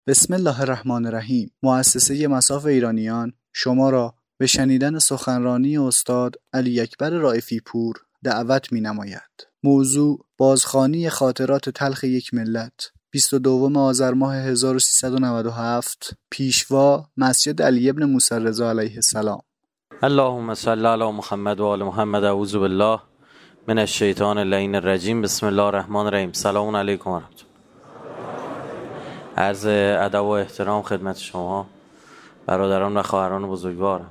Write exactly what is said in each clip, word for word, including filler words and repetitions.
بسم الله الرحمن الرحیم. مؤسسه مصاف ایرانیان شما را به شنیدن سخنرانی استاد علی اکبر رائفی پور دعوت می‌نماید. موضوع بازخوانی خاطرات تلخ یک ملت. بیست و دوم آذر ماه هزار و سیصد و نود و هفت. پیشوا مسجد علی بن موسی رضا علیه السلام. اللهم صل علی محمد و آل محمد. اعوذ بالله من الشیطان اللعین الرجیم. بسم الله الرحمن الرحیم. سلام علیکم و رحمت الله. عرض ادب و احترام خدمت شما برادران و خواهران بزرگوارم.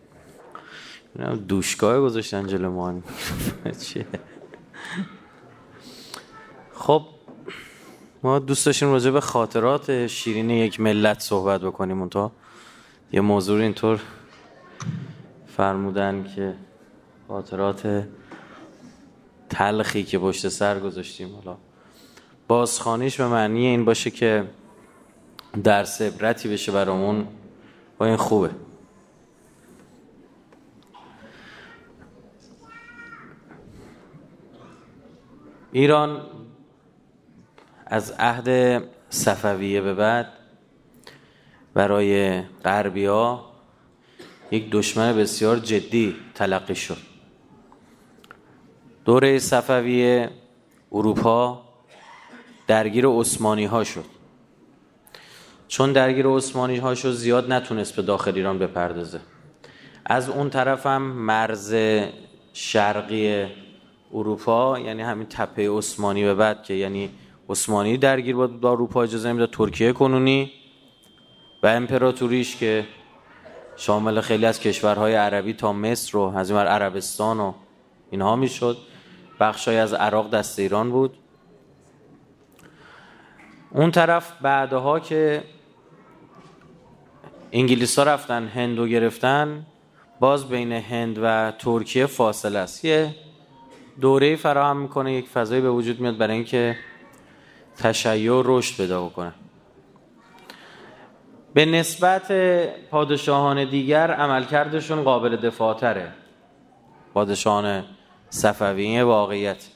دوشگاه گذاشتن جلو ما. چیه؟ خب ما دوست داشتیم راجع به خاطرات شیرین یک ملت صحبت بکنیم. اونتا یه موضوع اینطور فرمودن که خاطرات تلخی که پشت سر گذاشتیم، حالا بازخوانیش به معنی این باشه که درس عبرتی بشه برامون، با این خوبه. ایران از عهد صفویه به بعد برای غربی‌ها یک دشمن بسیار جدی تلقی شد. دوره صفویه اروپا درگیر عثمانی ها شد. چون درگیر عثمانی ها شد زیاد نتونست به داخل ایران بپردازه. از اون طرف هم مرز شرقی اروپا، یعنی همین تپه عثمانی به بعد که یعنی عثمانی درگیر بود با اروپا، اجازه نمیداد ترکیه کنونی و امپراتوریش که شامل خیلی از کشورهای عربی تا مصر و از این ور عربستان و اینها میشد. بخشای از عراق دست ایران بود. اون طرف بعدها که انگلیس ها رفتن هندو گرفتن، باز بین هند و ترکیه فاصله است. یه دوره فراهم میکنه، یک فضایی به وجود میاد برای اینکه تشیع رشد پیدا بکنه. به نسبت پادشاهان دیگر عملکردشون قابل دفاع تره. پادشاهان صفویه واقعیت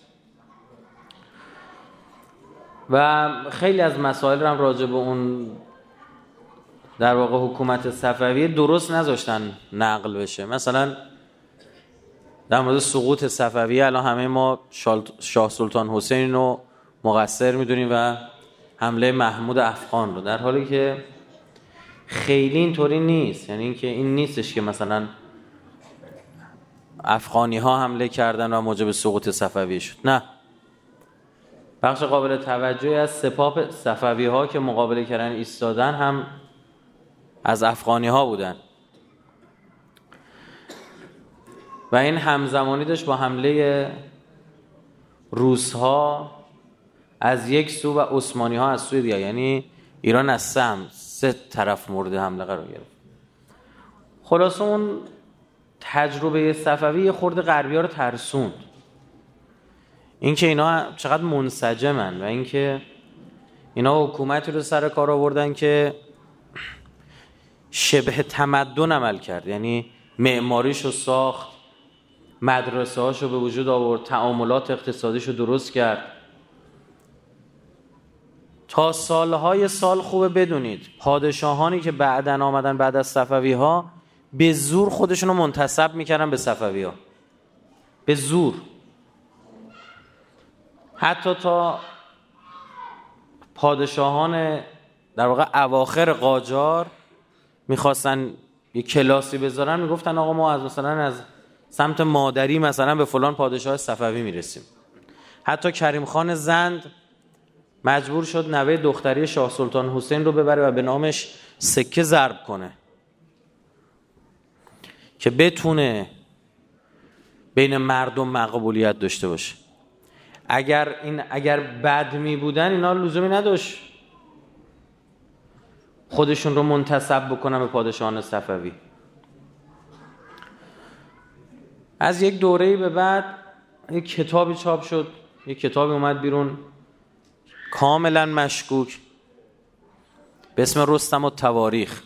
و خیلی از مسائل هم راجع به اون در واقع حکومت صفویه درست نذاشتن نقل بشه. مثلا در مورد سقوط صفویه الان همه ما شاه سلطان حسین رو مقصر میدونیم و حمله محمود افغان رو، در حالی که خیلی اینطوری نیست. یعنی اینکه این نیستش که مثلا افغانی ها حمله کردن و موجب سقوط صفویه شد. نه، بخش قابل توجهی از سپاه صفوی ها که مقابله کردن ایستادن هم از افغانی ها بودن و این همزمانی داشت با حمله روس ها از یک سو و عثمانی ها از سوی دیگر. یعنی ایران از سه هم سه طرف مورد حمله قرار گرفت. خلاصه اون تجربه صفوی خورده غربی‌ها رو ترسوند. اینکه اینا چقدر منسجمن و اینکه اینا حکومتی رو سر کار آوردن که شبه تمدن عمل کرد. یعنی معماریشو ساخت، مدرسه هاشو به وجود آورد، تعاملات اقتصادیشو درست کرد. تا سالهای سال خوبه بدونید پادشاهانی که بعدن آمدن بعد از صفوی ها به زور خودشونو منتسب میکردن به صفوی ها، به زور. حتی تا پادشاهان در واقع اواخر قاجار میخواستن یه کلاسی بذارن، میگفتن آقا ما از مثلا از سمت مادری مثلا به فلان پادشاه صفوی میرسیم. حتی کریم خان زند مجبور شد نوه دختری شاه سلطان حسین رو ببره و به نامش سکه ضرب کنه که بتونه بین مردم مقبولیت داشته باشه. اگر این اگر بد می بودن اینا لزومی نداشت خودشون رو منتسب بکنن به پادشاهان صفوی. از یک دوره‌ای به بعد یک کتابی چاپ شد، یک کتابی اومد بیرون کاملا مشکوک به اسم رستم التواریخ.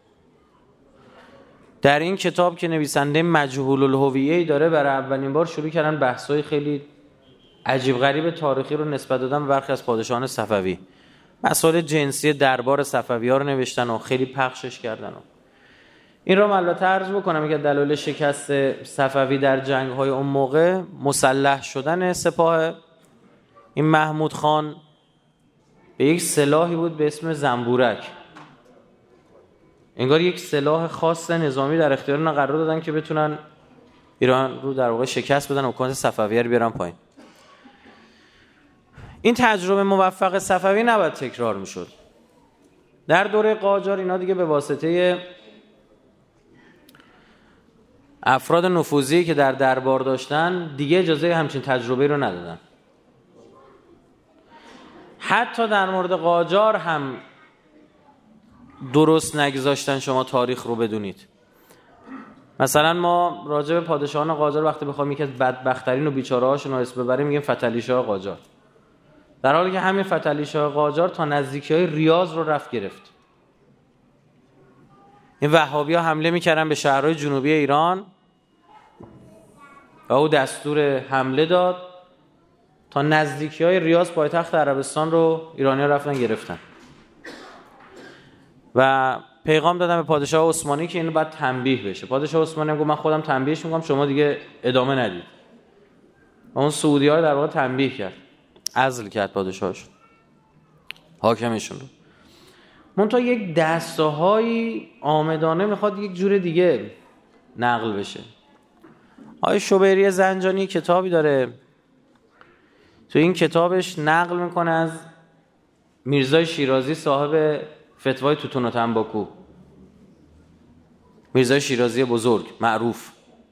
در این کتاب که نویسنده مجهول الهویه‌ای داره، برای اولین بار شروع کردن بحث‌های خیلی عجیب غریب تاریخی رو نسبت دادن به برخی از پادشاهان صفوی مسائل جنسی دربار صفوی‌ها رو نوشتن و خیلی پخشش کردن. و این رو البته عرض بکنم که دلایل شکست صفوی در جنگ‌های اون موقع مسلح شدن سپاه این محمود خان به یک سلاحی بود به اسم زنبورک. انگار یک سلاح خاص نظامی در اختیار اینا قرار دادن که بتونن ایران رو در واقع شکست بدن و حکومت صفویه رو بیارن پایین. این تجربه موفق صفوی نباید تکرار میشد. در دوره قاجار اینا دیگه به واسطه افراد نفوذی که در دربار داشتن دیگه اجازه همچین تجربه رو ندادن. حتی در مورد قاجار هم درست نگذاشتن شما تاریخ رو بدونید. مثلا ما راجع به پادشاهان قاجار وقتی بخوام یکی از بدبخت‌ترین و بیچاره‌هاشون رو اسم ببریم میگیم فتحعلی شاه قاجار، در حالی که همین فتحعلی شاه قاجار تا نزدیکی‌های ریاض رو رفت گرفت. این وهابی‌ها حمله می‌کردن به شهرهای جنوبی ایران و او دستور حمله داد تا نزدیکی‌های ریاض پایتخت عربستان رو ایرانی‌ها رفتن گرفتن و پیغام دادم به پادشاه عثمانی که اینو باید تنبیه بشه. پادشاه عثمانی هم گفت من خودم تنبیهش میکنم، شما دیگه ادامه ندید. و اون سعودی‌ها رو در واقع تنبیه کرد، عزل کرد پادشاهشون، حاکمشون رو. منتها یک دسته‌هایی آمدانه میخواد یک جور دیگه نقل بشه. آقای شوبیری زنجانی کتابی داره، تو این کتابش نقل میکنه از میرزای شیرازی صاحب فتوای توتون و تنباکو، میرزای شیرازی بزرگ معروف.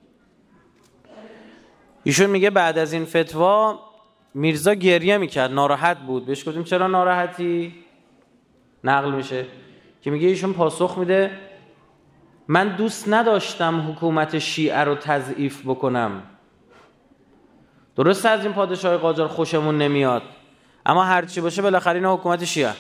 ایشون میگه بعد از این فتوا میرزا گریه میکرد، ناراحت بود. بهش گفتیم چرا ناراحتی؟ نقل میشه که میگه ایشون پاسخ میده من دوست نداشتم حکومت شیعه رو تضعیف بکنم. درسته از این پادشاه قاجار خوشمون نمیاد، اما هرچی باشه بالاخره اینا حکومت شیعه.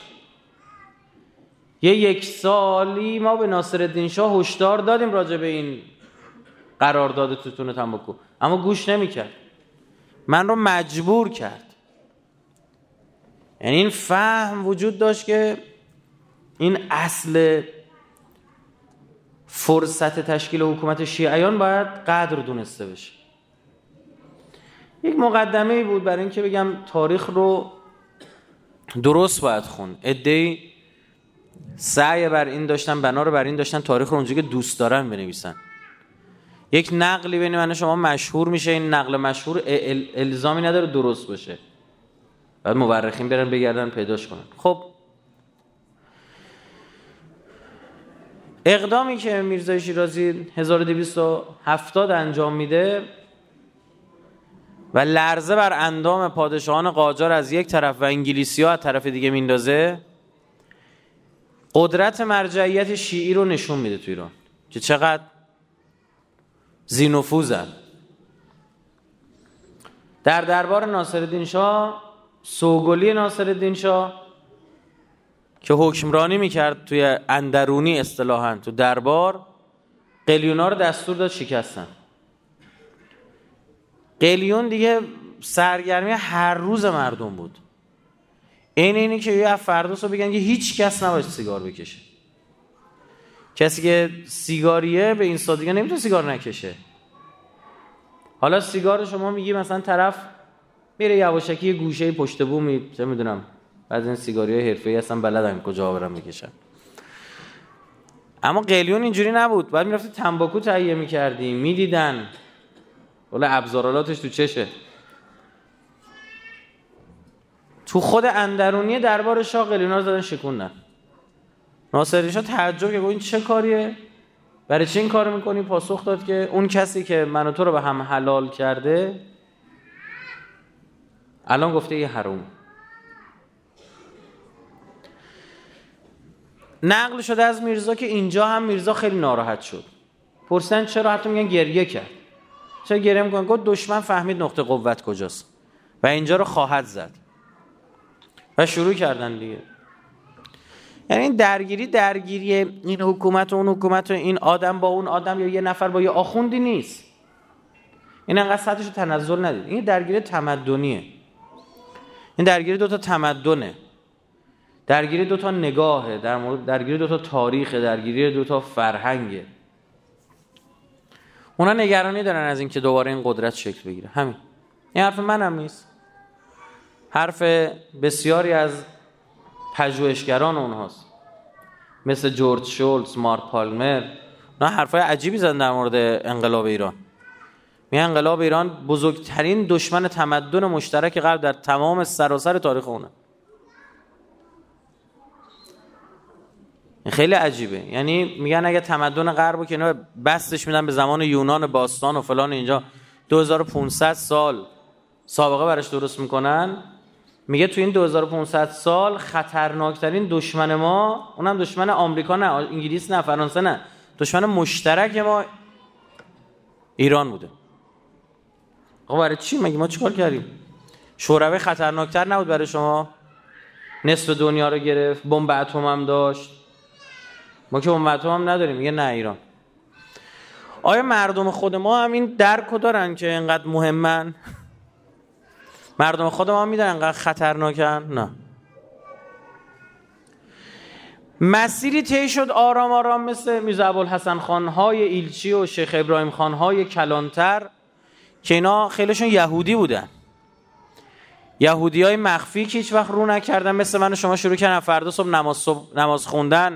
یه یک سالی ما به ناصرالدین شاه هشدار دادیم راجع به این قرارداد توتون و تنباکو، اما گوش نمیکرد، من رو مجبور کرد. یعنی این فهم وجود داشت که این اصل فرصت تشکیل حکومت شیعیان باید قدر دونسته بشه. یک مقدمه‌ای بود برای اینکه بگم تاریخ رو درست باید خون. عده‌ای سعی بر این داشتن، بنا رو بر این داشتن تاریخ رو اونجوری که دوست دارن بنویسن. یک نقلی بین من و شما مشهور میشه، این نقل مشهور ال... الزامی نداره درست باشه، بعد مورخین برن بگردن پیداش کنن. خب اقدامی که میرزای شیرازی هزار و دویست و هفتاد انجام میده و لرزه بر اندام پادشاهان قاجار از یک طرف و انگلیسی ها از طرف دیگه میندازه، قدرت مرجعیت شیعی رو نشون میده تو ایران که چقدر ذی‌نفوذن. در دربار ناصرالدین شاه، سوگلی ناصرالدین شاه که حکمرانی میکرد توی اندرونی اصطلاحاً تو دربار، قلیونا رو دستور داد شکستن. قلیون دیگه سرگرمی هر روز مردم بود. این اینی که یه فردوس رو بگن که هیچ کس نباید سیگار بکشه. کسی که سیگاریه به این سادگی نمیتونه سیگار نکشه. حالا سیگار شما میگی مثلا طرف میره یواشکی گوشه پشت بوم می چه میدونم، بعضی این سیگاریای حرفه‌ای هستن بلدن کجا برن بکشن. اما قلیون اینجوری نبود. بعد میرفتی تنباکو تهیه میکردی، میدیدن ولی ابزارالاتش تو چشه. تو خود اندرونی دربار شاه قلیونا رو زدن شکوندن. ناصرالدین شاه تعجب که این چه کاریه؟ برای چی این کارو میکنی؟ پاسخ داد که اون کسی که من و تو رو به هم حلال کرده الان گفته یه حرام. نقل شده از میرزا که اینجا هم میرزا خیلی ناراحت شد. پرسیدن چرا؟ حتی میگن گریه کرد. چرا گریه میکنن؟ گفت دشمن فهمید نقطه قوت کجاست و اینجا رو خواهد زد و شروع کردن دیگه. یعنی این درگیری درگیری این حکومت و اون حکومت و این آدم با اون آدم یا یه نفر با یه آخوندی نیست. این انقدر سطحش رو تنزل ندید. این درگیری تمدنیه. این درگیری دوتا تمدنه. درگیری دو تا نگاهه، در مورد درگیری دو تا تاریخه، درگیری دو تا فرهنگه. اونا نگرانی دارن از اینکه دوباره این قدرت شکل بگیره. همین. این حرف منم نیست. حرف بسیاری از پژوهشگران اونهاست. مثل جورج شولتز، مارک پالمر. اونا حرفای عجیبی زدن در مورد انقلاب ایران. میگن انقلاب ایران بزرگترین دشمن تمدن مشترک غرب در تمام سراسر تاریخ اونه. این خیلی عجیبه. یعنی میگن اگه تمدن غرب رو که اینا بستش میدن به زمان یونان باستان و فلان، اینجا دو هزار و پانصد سال سابقه براش درست میکنن، میگه تو این دو هزار و پانصد سال خطرناکترین دشمن ما، اونم دشمن آمریکا نه، انگلیس نه، فرانسه نه، دشمن مشترک ما ایران بوده. آقا برای چی؟ مگه ما چیکار کردیم؟ شوروی خطرناکتر نبود برای شما؟ نصف دنیا رو گرفت، بمب اتم هم داشت. ما که بمب اتم هم نداریم. میگه نه ایران. آیا مردم خود ما هم این درکو دارن که اینقدر مهمن؟ مردم خود ما هم میدونن اینقدر خطرناکن؟ نه. مسیری طی شد آرام آرام، مثل میرزا ابوالحسن خان‌های ایلچی و شیخ ابراهیم خان‌های کلانتر که اینا خیلیشون یهودی بودن، یهودیای مخفی که هیچ وقت رو نکردن، مثل من و شما شروع کردن فردا صبح نماز, صبح نماز خوندن،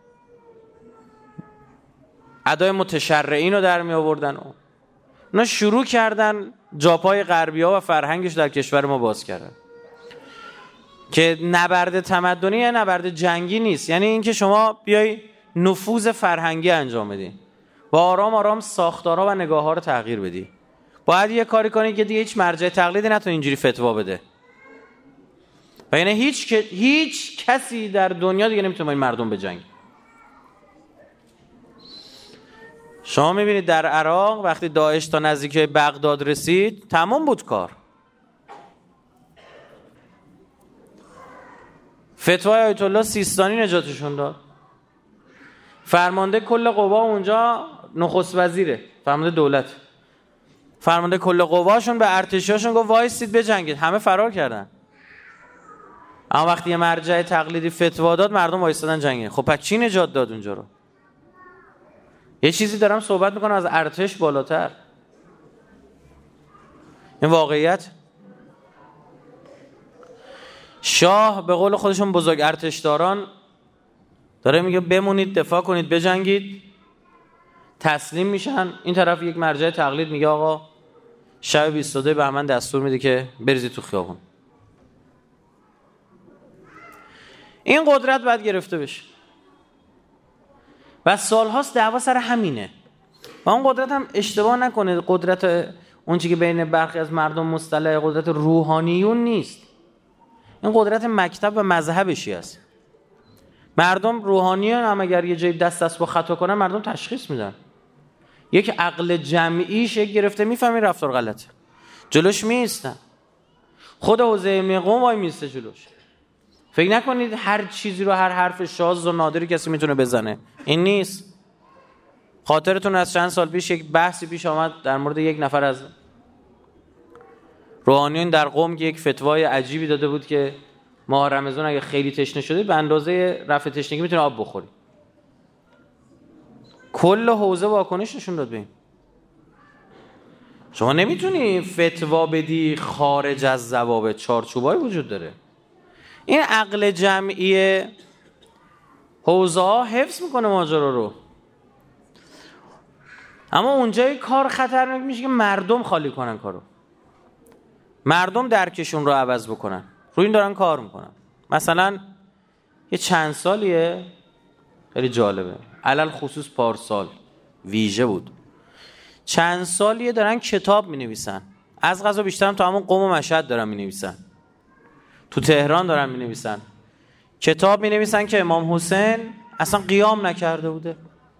ادای متشرعین رو در می آوردن. اونا شروع کردن جاپای غربی‌ها و فرهنگش در کشور ما باز کردن که نبرد تمدنی یا نبرد جنگی نیست. یعنی اینکه شما بیای نفوذ فرهنگی انجام بدی و آرام آرام ساختارها و نگاه‌ها رو تغییر بدی. باید یه کاری کنی که دیگه هیچ مرجع تقلیدی نتونه اینجوری فتوا بده. و یعنی هیچ هیچ کسی در دنیا دیگه نمیتونه با این مردم بجنگه. شما میبینید در عراق وقتی داعش تا نزدیکی بغداد رسید تمام بود کار. فتوای آیت الله سیستانی نجاتشون داد. فرمانده کل قوا اونجا نخست وزیره، فرمانده دولت، فرمانده کل قواشون به ارتشیاشون گفت وایسید بجنگید، همه فرار کردن. اما وقتی یه مرجع تقلیدی فتوا داد مردم وایسادن جنگید. خب پس چی نجات داد اونجا رو؟ یه چیزی دارم صحبت میکنم از ارتش بالاتر. این واقعیت. شاه به قول خودشون بزرگ ارتشداران داره میگه بمونید، دفاع کنید، بجنگید، تسلیم میشن. این طرف یک مرجع تقلید میگه آقا شب بیست و دو بهمن دستور میده که بریزید تو خیابون. این قدرت باید گرفته بشه و سالهاست دعوا سر همینه. و اون قدرت هم اشتباه نکنه، قدرت اون چیزی که بین برخی از مردم مصطلح قدرت روحانیون نیست. این قدرت مکتب و مذهبشی است. مردم روحانیان هم اگر یه جایی دست دست با خطا کنن مردم تشخیص میدن. یک عقل جمعی شکل گرفته، میفهمی رفتار غلطه، جلوش میستن. خود حوزه ابن قم وای میسته جلوش. فکر نکنید هر چیزی رو، هر حرف شاذ و نادری کسی میتونه بزنه. این نیست. خاطرتون از چند سال پیش یک بحثی پیش آمد در مورد یک نفر از روحانیون در قم که یک فتوای عجیبی داده بود که ماه رمضان اگه خیلی تشنه شدید به اندازه رفع تشنگی میتونه آب بخوری. کل حوزه واکنش نشون داد به این. شما نمیتونی فتوا بدی خارج از ضوابط، چارچوبای وجود داره. این عقل جمعی حوزه ها حفظ میکنه ماجرا رو. اما اونجای کار خطرناک میشه که مردم خالی کنن کارو، مردم درکشون رو عوض بکنن. روی این دارن کار میکنن. مثلا یه چند سالیه خیلی جالبه، علل خصوص پارسال ویژه بود، چند سالیه دارن کتاب مینویسن، از قضا بیشترم تو همون قم و مشهد دارن مینویسن، تو تهران دارن مینویسن، کتاب مینویسن که امام حسین اصلا قیام نکرده بوده.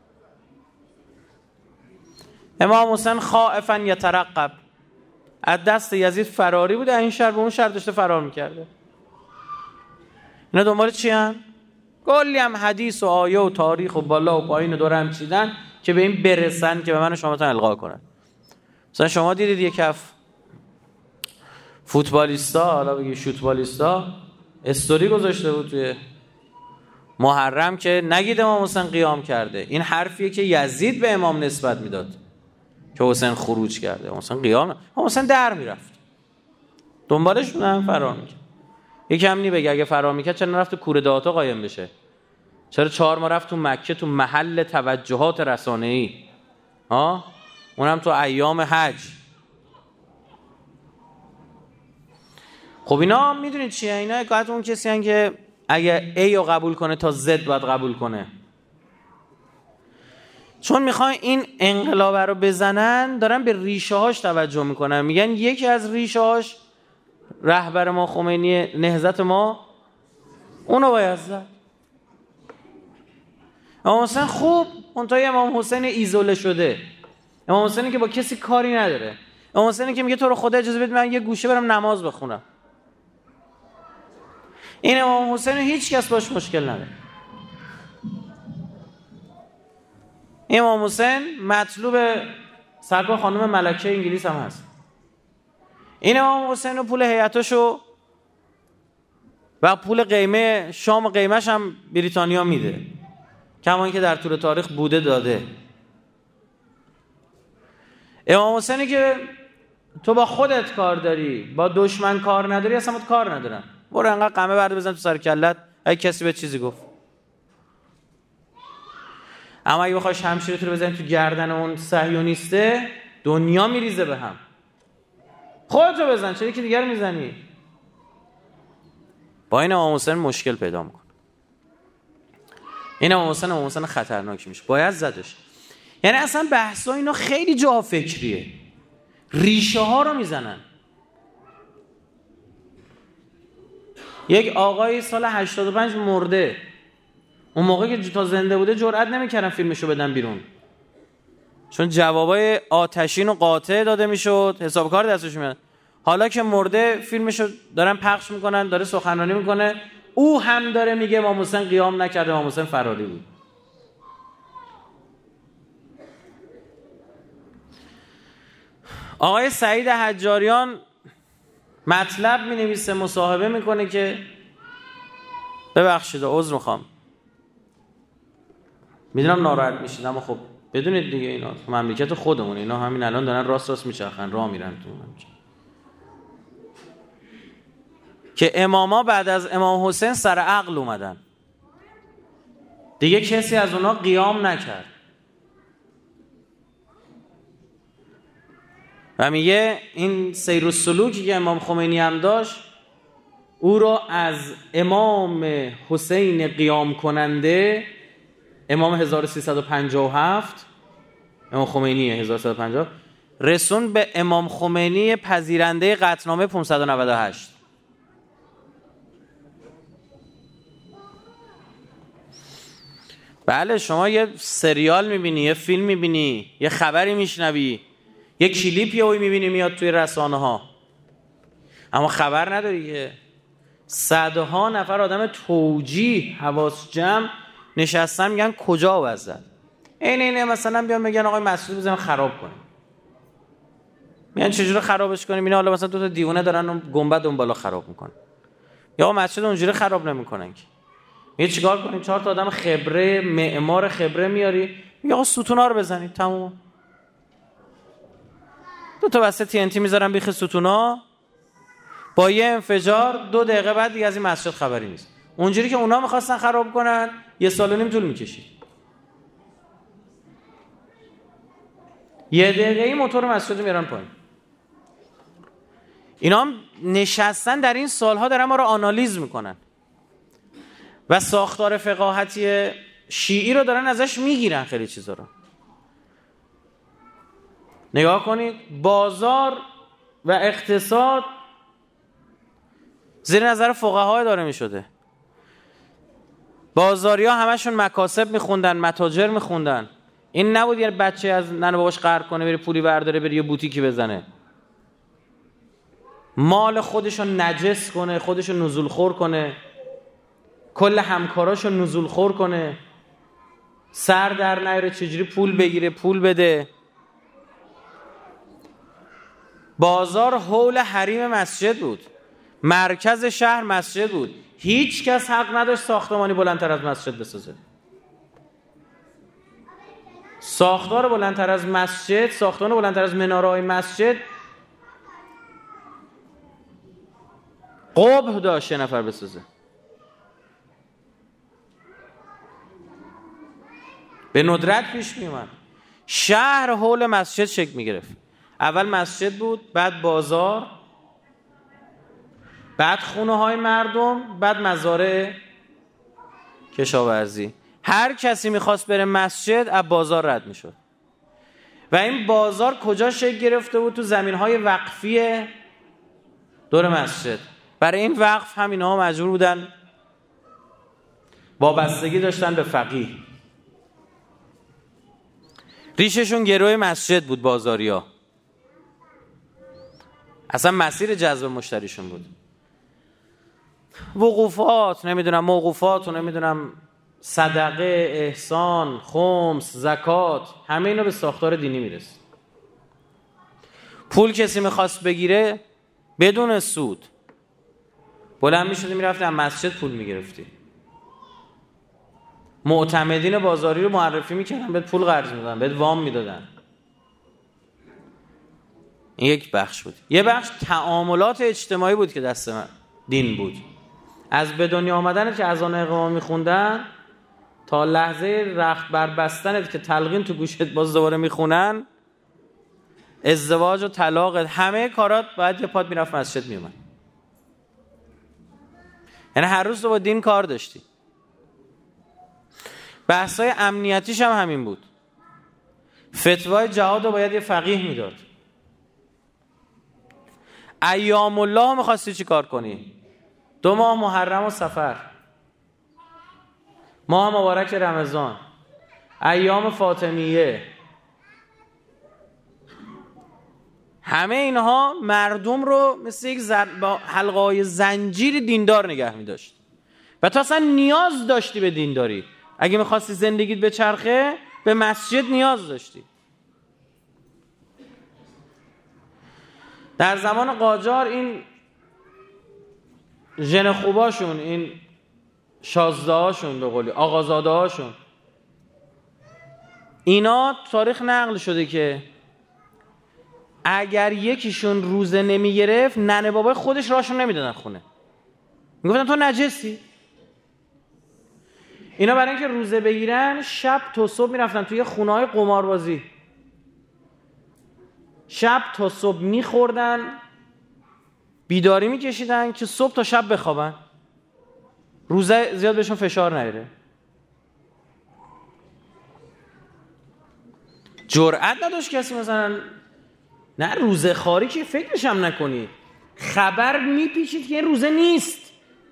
امام حسین خائفا یترقب، از دست یزید فراری بوده، این شهر به اون شهر داشته فرار میکرده. اینا دنبال چی هن؟ کلی هم حدیث و آیه و تاریخ و بالا و پایین دور هم چیدن که به این برسن که به من و شما تن القا کنن. مثلا شما دیدید یک کف فوتبالیستا، حالا بگی شوتبالیستا، استوری گذاشته بود توی محرم که نگید امام حسین قیام کرده. این حرفیه که یزید به امام نسبت میداد که حسین خروج کرده. امام حسین قیام نه. امام حسین در میرفت، دنبالش بودن، فرار میکرد. یکم نی بگه اگه فرار میکرد چرا نرفت کوره دهاتا قایم بشه؟ چرا چهار ماه رفت تو مکه، تو محل توجهات رسانه‌ای، ها، اونم تو ایام حج. خب اینا میدونید چیه؟ اینا حکایت اون کسی هن که اگه A رو قبول کنه تا Z باید قبول کنه. چون میخوان این انقلاب رو بزنن، دارن به ریشه هاش توجه میکنن. میگن یکی از ریشه هاش رهبر ما خمینی، نهضت ما، اونو باید زد. امام حسین خوب، اونطوری امام حسین ایزوله شده، امام حسینی که با کسی کاری نداره، امام حسینی که میگه تو رو خدا اجازه بده من یه گوشه برم نماز بخونم. این امام حسین هیچ کس باش مشکل نداره. این امام حسین مطلوب سرکار خانم ملکه انگلیس هم هست. این امام حسین و پول هیئتاشو و پول قیمه شام قیمش هم بریتانیا میده، کما اینکه در طول تاریخ بوده داده. امام حسینی که تو با خودت کار داری، با دشمن کار نداری، اصلا باید کار ندارن. برو انقدر قمه برده بزن تو سر کلت اگه کسی به چیزی گفت. اما اگه بخوای شمشیرت رو بزنی تو گردن اون صهیونیسته، دنیا میریزه به هم. خودتو بزن، چرا که دیگر میزنی؟ با این امام حسین مشکل پیدا میکنه. این امام حسین امام حسین خطرناکی میشه، باید زدش. یعنی اصلا بحثا اینا خیلی جا فکریه، ریشه ها رو میزنن. یک آقای سال هشتاد و پنج مرده، اون موقع که تا زنده بوده جرئت نمیکردن فیلمشو بدن بیرون، چون جوابای آتشین و قاطع داده میشد، حساب کار دستش میاد. حالا که مرده فیلمشو دارن پخش میکنن، داره سخنرانی میکنه، او هم داره میگه امام حسین قیام نکرده، امام حسین فراری بود. آقای سعید حجاریان مطلب مینویسه، مصاحبه میکنه که ببخشید عذر میخوام، میدونم ناراحت میشید اما خب بدونید دیگه اینا مملکت خودمونه، اینا همین الان دارن راست راست میچرخن، راه میرن تو مملکت. که اماما بعد از امام حسین سر عقل اومدن، دیگه کسی از اونا قیام نکرد. و میگه این سیر السلوکی که امام خمینی هم داشت، او را از امام حسین قیام کننده، امام هزار و سیصد و پنجاه و هفت، امام خمینی هزار و سیصد و پنجاه، رسون به امام خمینی پذیرنده قطعنامه پانصد و نود و هشت. بله، شما یه سریال میبینی، یه فیلم میبینی، یه خبری میشنوی، یه کلیپ یهویی میبینی میاد توی رسانه ها، اما خبر نداری که صدها نفر آدم توجیه حواس جمع نشستن میگن کجا وزد. این اینه مثلا بیان میگن آقای مسعود بزنیم خراب کنیم، میگن چجوری خرابش کنیم؟ اینا حالا مثلا دو تا دیوانه دارن گنبد اون بالا خراب میکنن، یا آقا مسعود اونجوری خراب نمیکنن که. میگه چیکار کنیم؟ چهار تا آدم خبره، معمار خبره میاری، میگه آقا ستونا رو بزنید، تموم. دو تا بسته تی ان تی میذارن بیخ ستونا، با یه انفجار دو دقیقه بعد دیگه از این مسجد خبری نیست. اونجوری که اونا میخواستن خراب کنن یه سال و نیم طول میکشید. یه دقیقه ای موتور مسجد رو میارن پایین. اینا هم نشستن در این سالها دارن ما رو آنالیز میکنن و ساختار فقاهتی شیعی رو دارن ازش میگیرن. خیلی چیزا رو نگاه کنید، بازار و اقتصاد زیر نظر فقها داره میشده. بازاریا همشون مکاسب میخوندن، متاجر میخوندن. این نبود یه بچه از ننه باباش قرض کنه بره پولی برداره بره یه بوتیکی بزنه، مال خودشو نجس کنه، خودشو نزول خور کنه، کل همکاراشو نزول خور کنه، سر در نیاره چجوری پول بگیره، پول بده. بازار حول حریم مسجد بود، مرکز شهر مسجد بود، هیچ کس حق نداشت ساختمانی بلندتر از مسجد بسازه. ساختار بلندتر از مسجد، ساختمان بلندتر از مناره‌های مسجد قبح داشت یه نفر بسازه. به ندرت پیش می اومد. شهر حول مسجد شکل می گرفت. اول مسجد بود، بعد بازار، بعد خونه های مردم، بعد مزارع کشاورزی. هر کسی میخواست بره مسجد از بازار رد میشد و این بازار کجا شکل گرفته بود؟ تو زمین های وقفی دور مسجد. برای این وقف هم اینها مجبور بودن وابستگی داشتن به فقیه. ریششون گروه مسجد بود. بازاریا اصلا مسیر جذب مشتریشون بود. وقوفات، نمیدونم موقوفات و نمیدونم صدقه، احسان، خمس، زکات، همه اینا به ساختار دینی میرسه. پول کسی میخواست بگیره بدون سود بلند میشدی میرفتی از مسجد پول میگرفتی. معتمدین بازاری رو معرفی میکردن، بهت پول قرض میدادن، بهت وام میدادن. این یک بخش بود. یه بخش تعاملات اجتماعی بود که دست من دین بود. از به دنیا آمدنت که اذان اقامه میخوندن تا لحظه رخت بربستنت که تلقین تو گوشت باز دوباره میخونن، ازدواج و طلاقت، همه کارات باید یه پات میرفت مسجد میومد. یعنی هر روز تو با دین کار داشتی. بحثای امنیتیش هم همین بود. فتوای جهاد رو باید یه فقیه میداد. ایام الله میخواستی چی کار کنی؟ دو ماه محرم و صفر، ماه مبارک رمضان، ایام فاطمیه، همه اینها مردم رو مثل یک زر... با حلقه‌های زنجیر دیندار نگه می داشت و تو اصلا نیاز داشتی به دینداری. اگه میخواستی زندگیت به چرخه به مسجد نیاز داشتی. در زمان قاجار این ژن خوباشون، این شازده هاشون، به قولی آقازاده هاشون، اینا تاریخ نقل شده که اگر یکیشون روزه نمی گرفت ننه بابای خودش راشون نمیدادن خونه، میگفتن تو نجسی. اینا برای اینکه روزه بگیرن شب تا صبح میرفتن توی خونه‌های قماربازی، شب تا صبح میخوردن، بیداری میکشیدن که صبح تا شب بخوابن، روزه زیاد بهشون فشار نیاره. جرأت نداشت کسی مثلا نه روزه خاری که فکرش هم نکنی، خبر میپیچید که این روزه نیست.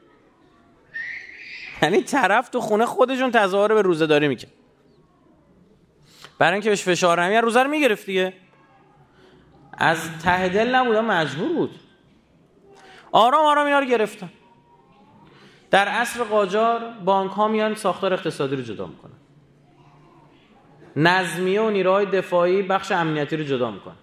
یعنی طرف تو خونه خودشون تظاهر به روزه داری میکنه، برای اینکه بهش فشار نمیاره روزه رو میگرفت دیگه. از ته دل نبود، مجبور بود. آرام آرام اینا رو گرفتن. در عصر قاجار بانک ها میان ساختار اقتصادی رو جدا میکنن، نظمیه و نیروهای دفاعی بخش امنیتی رو جدا میکنن.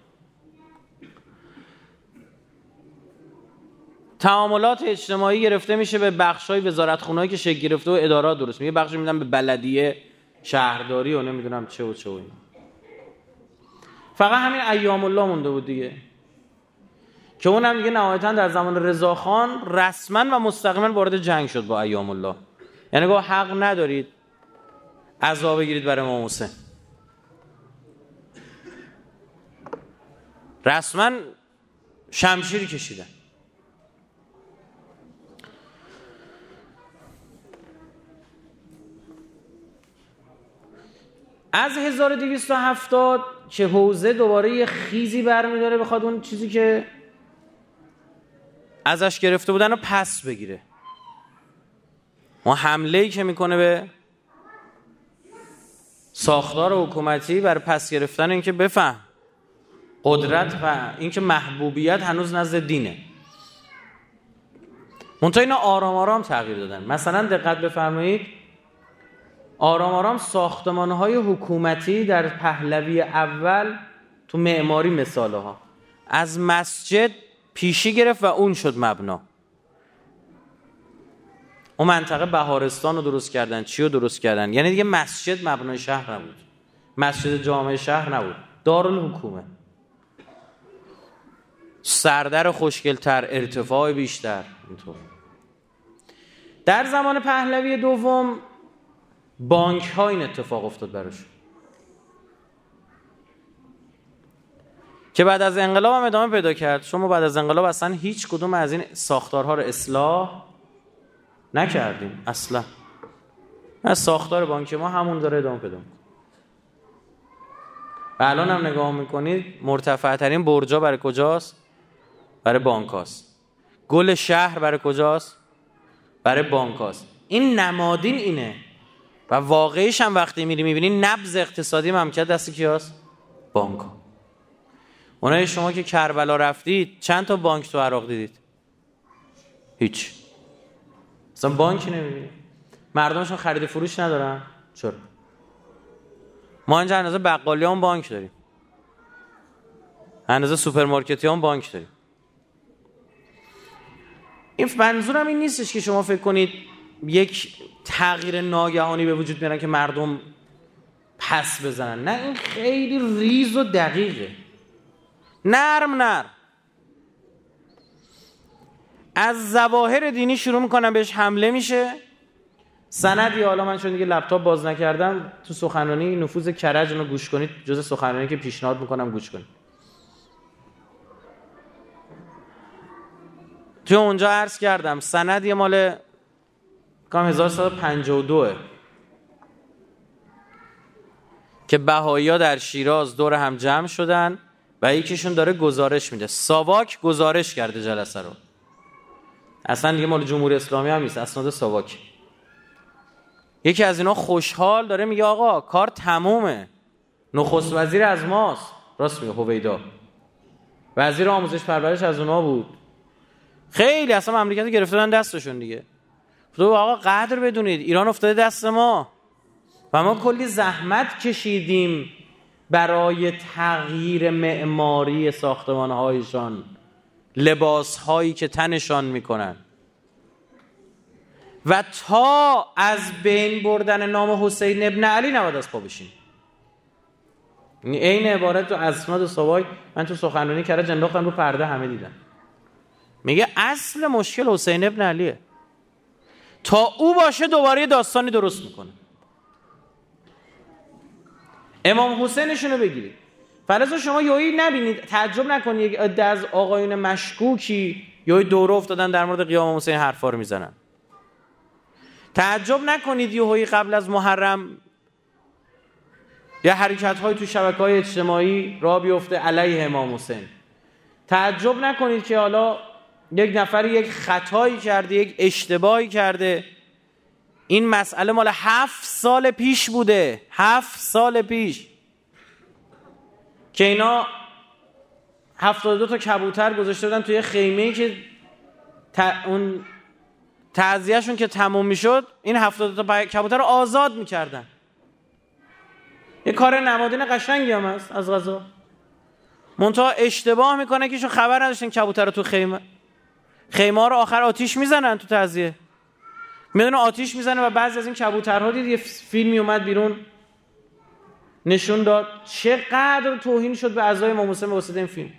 تعاملات اجتماعی گرفته میشه به بخش‌های وزارتخونه‌ای که شکل گرفته و ادارات درست میشه. بخشی میدن به بلدیه، شهرداری و نمیدونم چه و چه و اینا. فقط همین ایام الله مونده بود دیگه که اونم دیگه نهایتاً در زمان رضاخان رسما و مستقیما وارد جنگ شد با ایام الله. یعنی گفت حق ندارید عزا بگیرید برای امام حسین. رسما شمشیر کشیدن. از هزار و دویست و هفتاد که حوزه دوباره یه خیزی برمیداره، بخواد اون چیزی که ازش گرفته بودن رو پس بگیره. ما حمله‌ای که میکنه به ساختار حکومتی برای پس گرفتن اینکه بفهم قدرت و اینکه محبوبیت هنوز نزد دینه. منتها اینا آرام آرام تغییر دادن. مثلا دقت بفرمایید، آرام آرام ساختمان‌های حکومتی در پهلوی اول تو معماری مثاله ها از مسجد پیشی گرفت و اون شد مبنا. اون منطقه بهارستان رو درست کردن، چی رو درست کردن، یعنی دیگه مسجد مبنای شهر نبود، مسجد جامع شهر نبود، دارالحکومه، سردر خوشگل‌تر، ارتفاع بیشتر. اینطور در زمان پهلوی دوم بانک ها این اتفاق افتاد براشون که بعد از انقلاب هم ادامه پیدا کرد. شما بعد از انقلاب اصلا هیچ کدوم از این ساختارها رو اصلاح نکردیم اصلا. از ساختار بانک ما همون داره ادامه پیدا میکنه. و الان هم نگاه میکنید مرتفع ترین برجا برای کجاست؟ برای بانک هاست. گل شهر برای کجاست؟ برای بانک هاست. این نمادین اینه و واقعیش هم وقتی میری میبینی نبض اقتصادی مملکت دست کیاست؟ بانک ها. اونایی شما که کربلا رفتید چند تا بانک تو عراق دیدید؟ هیچ. اصلا بانکی نمیبینید. مردمشون خرید فروش ندارن. چرا؟ ما اینجا اندازه بقالی هم بانک داریم، اندازه سوپرمارکتی هم بانک داریم. این منظورم این نیستش که شما فکر کنید یک تغییر ناگهانی به وجود میارن که مردم پس بزنن. نه، این خیلی ریز و دقیقه، نرم نرم. از ظواهر دینی شروع میکنن بهش حمله میشه. سندی، حالا من چون دیگه لپتاپ باز نکردم، تو سخنرانی نفوذ کرج رو گوش کنید، جز سخنرانی که پیشنهاد میکنم گوش کنید. تو اونجا عرض کردم سندی مال کام هزار و سیصد و پنجاه و دو که بهائی‌ها در شیراز دور هم جمع شدن و یکیشون داره گزارش میده. ساواک گزارش کرده جلسه رو، اصلا دیگه مال جمهوری اسلامی هم نیست، اسناد ساواک. یکی از اینا خوشحال داره میگه آقا کار تمومه، نخست وزیر از ماست. راست میگه، هویدا وزیر آموزش پرورش از اونا بود. خیلی اصلا مملکت رو گرفتن دستشون دیگه. تو آقا قدر بدونید ایران افتاده دست ما و ما کلی زحمت کشیدیم برای تغییر معماری ساختمان‌هایشان، لباس‌هایی که تنشان میکنن، و تا از بین بردن نام حسین ابن علی نباید از پا بشین. این عبارت تو اسناد ساواک من تو سخنرانی کرج انداختم رو پرده، همه دیدن. میگه اصل مشکل حسین ابن علیه، تا او باشه دوباره داستانی درست میکنه. امام حسینشونو بگیرید، فرض شما یهویی نبینید، تعجب نکنید یک عده از آقایون مشکوکی یهویی دوره افتادن در مورد قیام حسین حرفا رو میزنن. تعجب نکنید یهویی قبل از محرم یا حرکت‌های تو شبکه‌های اجتماعی راه بیفته علیه امام حسین. تعجب نکنید که حالا یک نفر یک خطایی کرده، یک اشتباهی کرده. این مسئله مال هفت سال پیش بوده، هفت سال پیش که اینا هفتاد و دو تا کبوتر گذاشته بودن توی خیمه‌ای که ت... اون تعزیه‌شون که تموم میشد این هفتاد و دو تا کبوتر رو آزاد میکردن. یه کار نمادین قشنگی هم هست از قضا. منتها اشتباه میکنه که شو خبر نداشتن کبوتر رو تو خیمه خیمه ها رو آخر آتیش میزنن تو تعزیه. میدونه آتیش میزنه و بعضی از این کبوترها دید یه فیلمی اومد بیرون نشون داد چقدر توهین شد به اعضای امام حسین به واسطه این فیلم.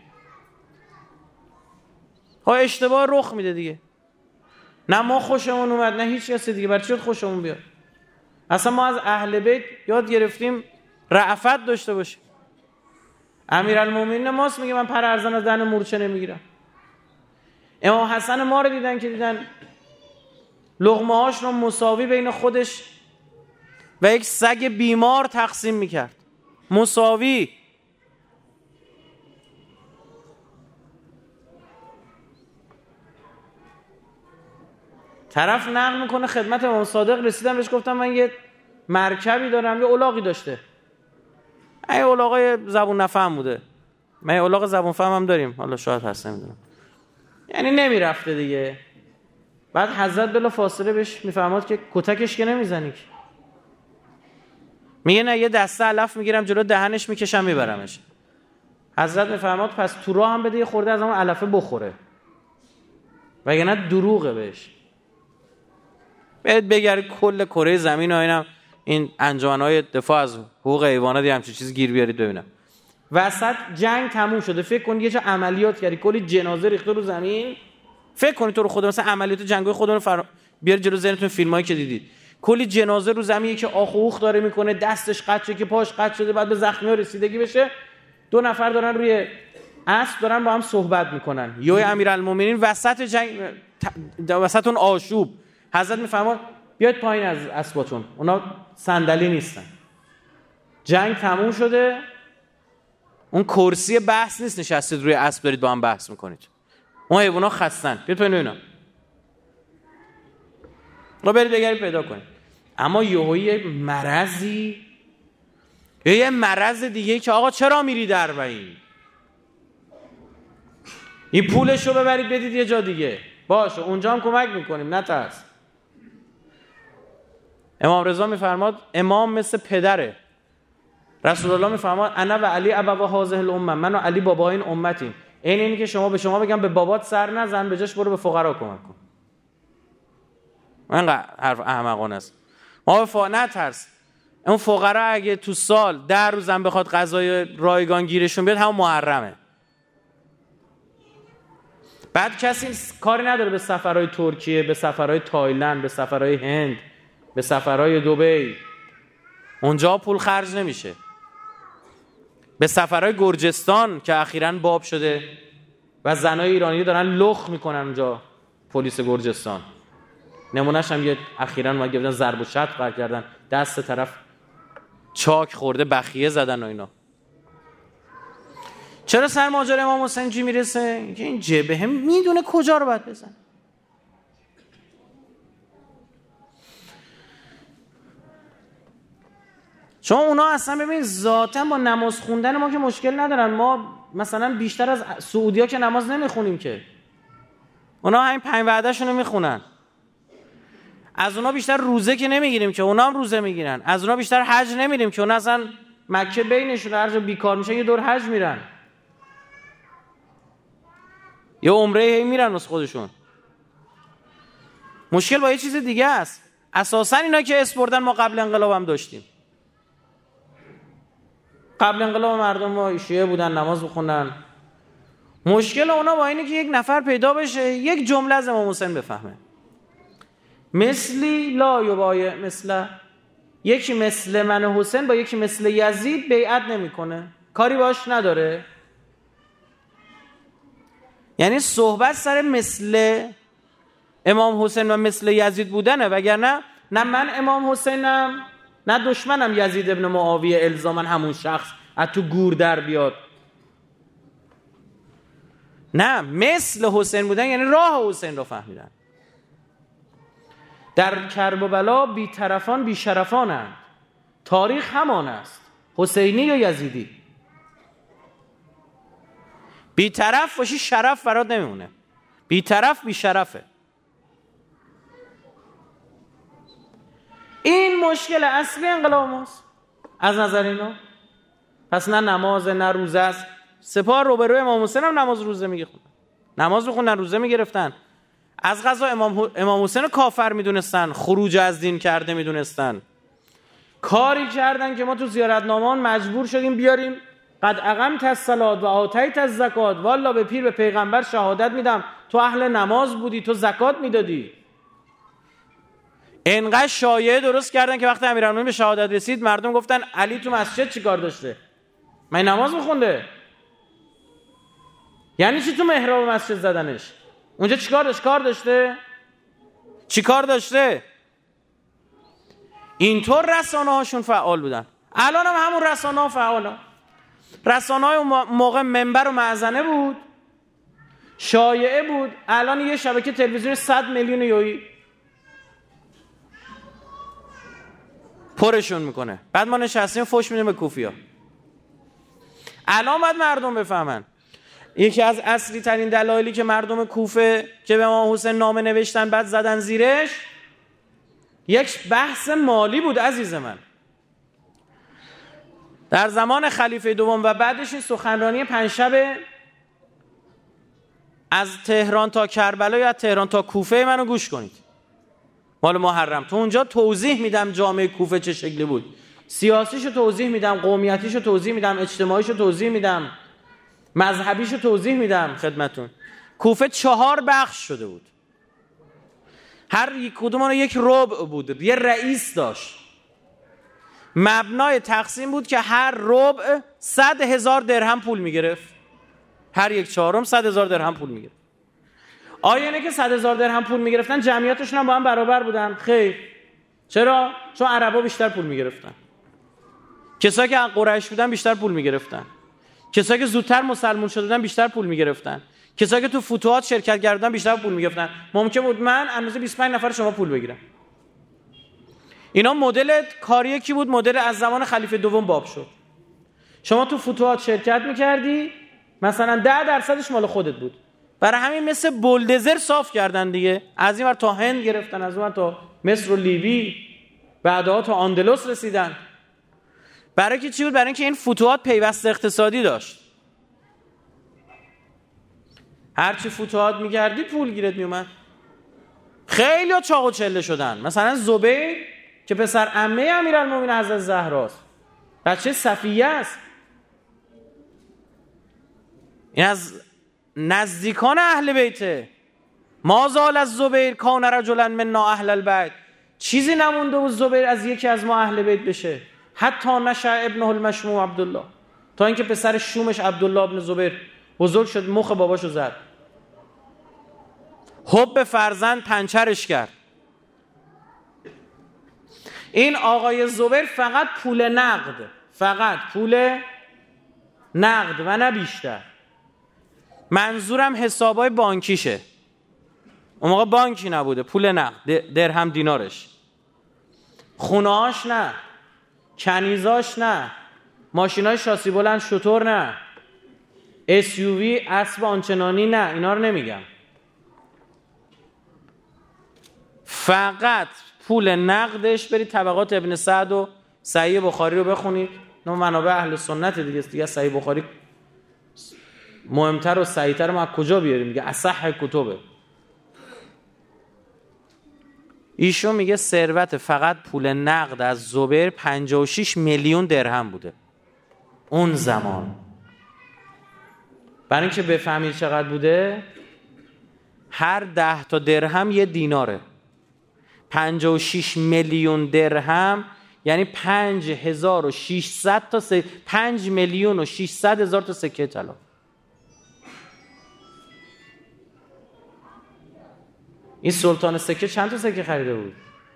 ها اشتباه رخ میده دیگه. نه ما خوشمون اومد نه هیچ کس دیگه، برای چی خوشمون بیاد؟ اصلا ما از اهل بیت یاد گرفتیم رأفت داشته باشیم. امیرالمومنین ماست میگه من پر ارزن از دهن مورچه نمیگیرم. امام حسن ما رو دیدن که دیدن لقمه هاش رو مساوی بین خودش و یک سگ بیمار تقسیم میکرد، مساوی. طرف نقل میکنه خدمت امام صادق رسیدم بهش گفتم من یه مرکبی دارم، یه الاغی داشته. این الاغای زبون نفهم بوده، من یه الاغ زبون فهم هم داریم، حالا شاید هست نمیدونم، یعنی نمیرفته دیگه. بعد حضرت بلا فاصله بهش میفهماد که کتکش که نمیزنی، میگه نه یه دسته علف میگیرم جلو دهنش میکشم میبرمش. حضرت میفهماد پس تو راه هم بده یه خورده از اون علفه بخوره، وگرنه دروغه بهش. برید بگرد کل کره زمین و اینم این انجمن‌های دفاع از حقوق حیوانات یه همچین چیز گیر بیارید ببینم. وسط جنگ تموم شده، فکر کن یه جا عملیات کردی، کلی جنازه ریخته رو زمین. فکر کنید تو رو خدا مثلا عملیات جنگی خودمون فر... بیارید جلو ذهنتون فیلمایی که دیدید، کلی جنازه رو زمین که آخ و اوخ داره میکنه، دستش قطع شده که پاش قطع شده، بعد به زخمی‌ها رسیدگی بشه، دو نفر دارن روی اسب دارن با هم صحبت میکنن. یوی امیرالمومنین وسط جنگ ت... وسط اون آشوب حضرت میفرماد بیاید پایین از اسباتون، اونا صندلی نیستن. جنگ تموم شده، اون کرسی بحث نیست نشستید روی اسب دارید با هم بحث میکنید، اون حیونا خستن، بیاید پایین ببینم. را برید بگردید پیدا کنید. اما یه مرضی، یه مرض دیگه که آقا چرا میری دربعی؟ این پولشو ببرید بدید یه جا دیگه، باشه اونجا هم کمک میکنیم نترس. امام رضا میفرماد امام مثل پدره. رسول الله میفرماد انا و علی ابوا هذه الامه، من و علی بابا این امتیم. این اینی که شما به شما بگم به بابات سر نزن، به جاش برو به فقرا کمک کن. اینقدر حرف احمقانه است. ما به فقرا نترس. اون فقرا اگه تو سال ده روزم بخواد غذای رایگان گیرشون بیاد همون محرمه. بعد کسی کاری نداره به سفرهای ترکیه، به سفرهای تایلند، به سفرهای هند، به سفرهای دبی، اونجا پول خرج نمیشه. به سفرهای گرجستان که اخیراً باب شده و زنای ایرانی دارن لخ میکنن اونجا، پلیس گرجستان نمونهش هم یه اخیراً ما گفتن ضرب و شتم قرار کردن، دست طرف چاک خورده بخیه زدن و اینا. چرا سر ماجرا امام حسین جی میرسه؟ که این جبهه میدونه کجا رو باید بزنه. چون اونا اصلا ببین ذاتاً با نماز خوندن ما که مشکل ندارن. ما مثلا بیشتر از سعودی‌ها که نماز نمیخونیم که، اونا همین پنج وعده شونو میخونن. از اونا بیشتر روزه که نمیگیریم که، اونا هم روزه میگیرن. از اونا بیشتر حج نمیریم که، اونا اصلا مکه بینشون هر جا بیکار میشن یه دور حج میرن، یه عمره هی میرن واسه خودشون. مشکل با یه چیز دیگه است. اساسا اینا که اسپردن ما قبل انقلاب هم داشتیم. قبل انقلاب مردم ما شیعه بودن، نماز بخونن. مشکل اونا با اینه که یک نفر پیدا بشه یک جمله از امام حسین بفهمه، مثلی لا یبایع مثله، یکی مثل من حسین با یکی مثل یزید بیعت نمیکنه، کاری باش نداره. یعنی صحبت سر مثل امام حسین و مثل یزید بودنه، وگرنه نه من امام حسینم نه دشمنم یزید ابن معاویه الزاما همون شخص از تو گور در بیاد. نه، مثل حسین بودن یعنی راه حسین رو فهمیدن. در کرب و بلا بی طرفان بی شرفانند، تاریخ همان است، حسینی یا یزیدی. بی طرف باشی شرف برات نمیمونه، بی طرف بی شرفه. این مشکل اصلی انقلاب ماست از نظر اینا. پس نه نماز نه روزه است. سپاه روبروی امام حسین هم نماز روزه میگفتن، نماز بخوندن روزه میگرفتن. از قضا امام امام حسین رو کافر میدونستن، خروج از دین کرده میدونستن. کاری کردن که ما تو زیارتنامه‌ها مجبور شدیم بیاریم قد اقمت الصلاة و آتیت الزکات، والله به پیر به پیغمبر شهادت میدم تو اهل نماز بودی، تو زکات میدادی. انقدر شایعه درست کردن که وقتی امیرالمومنین به شهادت رسید مردم گفتن علی تو مسجد چی کار داشته؟ من نماز میخونده. یعنی چی تو محراب مسجد زدنش؟ اونجا چی کار داشت؟ کار داشته؟ چی کار داشته؟ اینطور رسانه هاشون فعال بودن. الان هم همون رسانه ها فعال. رسانه های موقع منبر و معزنه بود، شایعه بود. الان یه شبکه تلویزیونی صد میلیون یویی پرشون میکنه. بعد ما نشستیم فوش میدیم به کوفیا. الان باید مردم بفهمن یکی از اصلی ترین دلایلی که مردم کوفه که به امام حسین نامه نوشتن بعد زدن زیرش یک بحث مالی بود عزیز من. در زمان خلیفه دوم و بعدش این سخنرانی پنجشب از تهران تا کربلا یا تهران تا کوفه منو گوش کنید. مال محرم. تو اونجا توضیح میدم جامعه کوفه چه شکلی بود، سیاسیشو توضیح میدم، قومیتیشو توضیح میدم، اجتماعیشو توضیح میدم، مذهبیشو توضیح میدم خدمتون. کوفه چهار بخش شده بود، هر یک کدوم اون یک ربع بود، یه رئیس داشت. مبنای تقسیم بود که هر ربع صد هزار درهم پول میگرفت، هر یک چهارم صد هزار درهم پول میگرفت. آیا اینه که صد هزار درهم پول میگرفتن جمعیتشون هم با هم برابر بودن؟ خیر. چرا؟ چون عربا بیشتر پول میگرفتن، کسایی که قریش بودن بیشتر پول میگرفتن، کسایی که زودتر مسلمان شدن بیشتر پول میگرفتن، کسایی که تو فتوحات شرکت کردن بیشتر پول میگرفتن. ممکن بود من اندازه بیست و پنج نفر شما پول بگیرم. اینا مدل کاری کی بود؟ مدل از زمان خلیفه دوم باب شد. شما تو فتوحات شرکت میکردی، مثلا ده درصدش مال خودت بود، برای همین مثل بولدزر صاف کردن دیگه، از این ور تا هند گرفتن، از اون ور تا مصر و لیبی، بعدها تا اندلس رسیدن. برای که چی بود؟ برای اینکه این فتوحات پیوست اقتصادی داشت. هرچی فتوحات می‌کردی پول گیرت میومد. خیلی ها چاق و چله شدن. مثلا زبیر که پسر عمه امیرالمومنین حضرت زهراست، بچه صفیه است، این از نزدیکان اهل بیته. ما زال از زبیر کان رجلا منا اهل البیت، چیزی نمونده بود زبیر از یکی از ما اهل بیت بشه. حتی نشأ ابنه المشموم عبدالله، تا اینکه پسر شومش عبدالله ابن زبیر بزرگ شد، مخ باباشو زد. حب فرزند پنچرش کرد. این آقای زبیر فقط پول نقد، فقط پول نقد و نه بیشتر. منظورم حسابای بانکیشه. اون موقع بانکی نبوده، پول نقد، درهم دینارش. خونه‌هاش نه، کنیزاش نه، ماشینای شاسی بلند شطور نه، اس یو وی اسب آنچنانی نه، اینا رو نمیگم. فقط پول نقدش. برید طبقات ابن سعد و صحیح بخاری رو بخونید، نه منابع اهل سنت دیگه. دیگه صحیح بخاری مهمتر و صحیح‌تر ما از کجا بیاریم؟ میگه اصح کتبه. ایشون میگه ثروت فقط پول نقد از زبیر پنجاه و شش میلیون درهم بوده اون زمان. برای اینکه بفهمید چقدر بوده، هر ده تا درهم یه دیناره. پنجاه و شش میلیون درهم یعنی پنج هزار و ششصد تا س... پنج میلیون و ششصد هزار تا سکه طلا. این سلطان سکه چند تا سکه خریده بود؟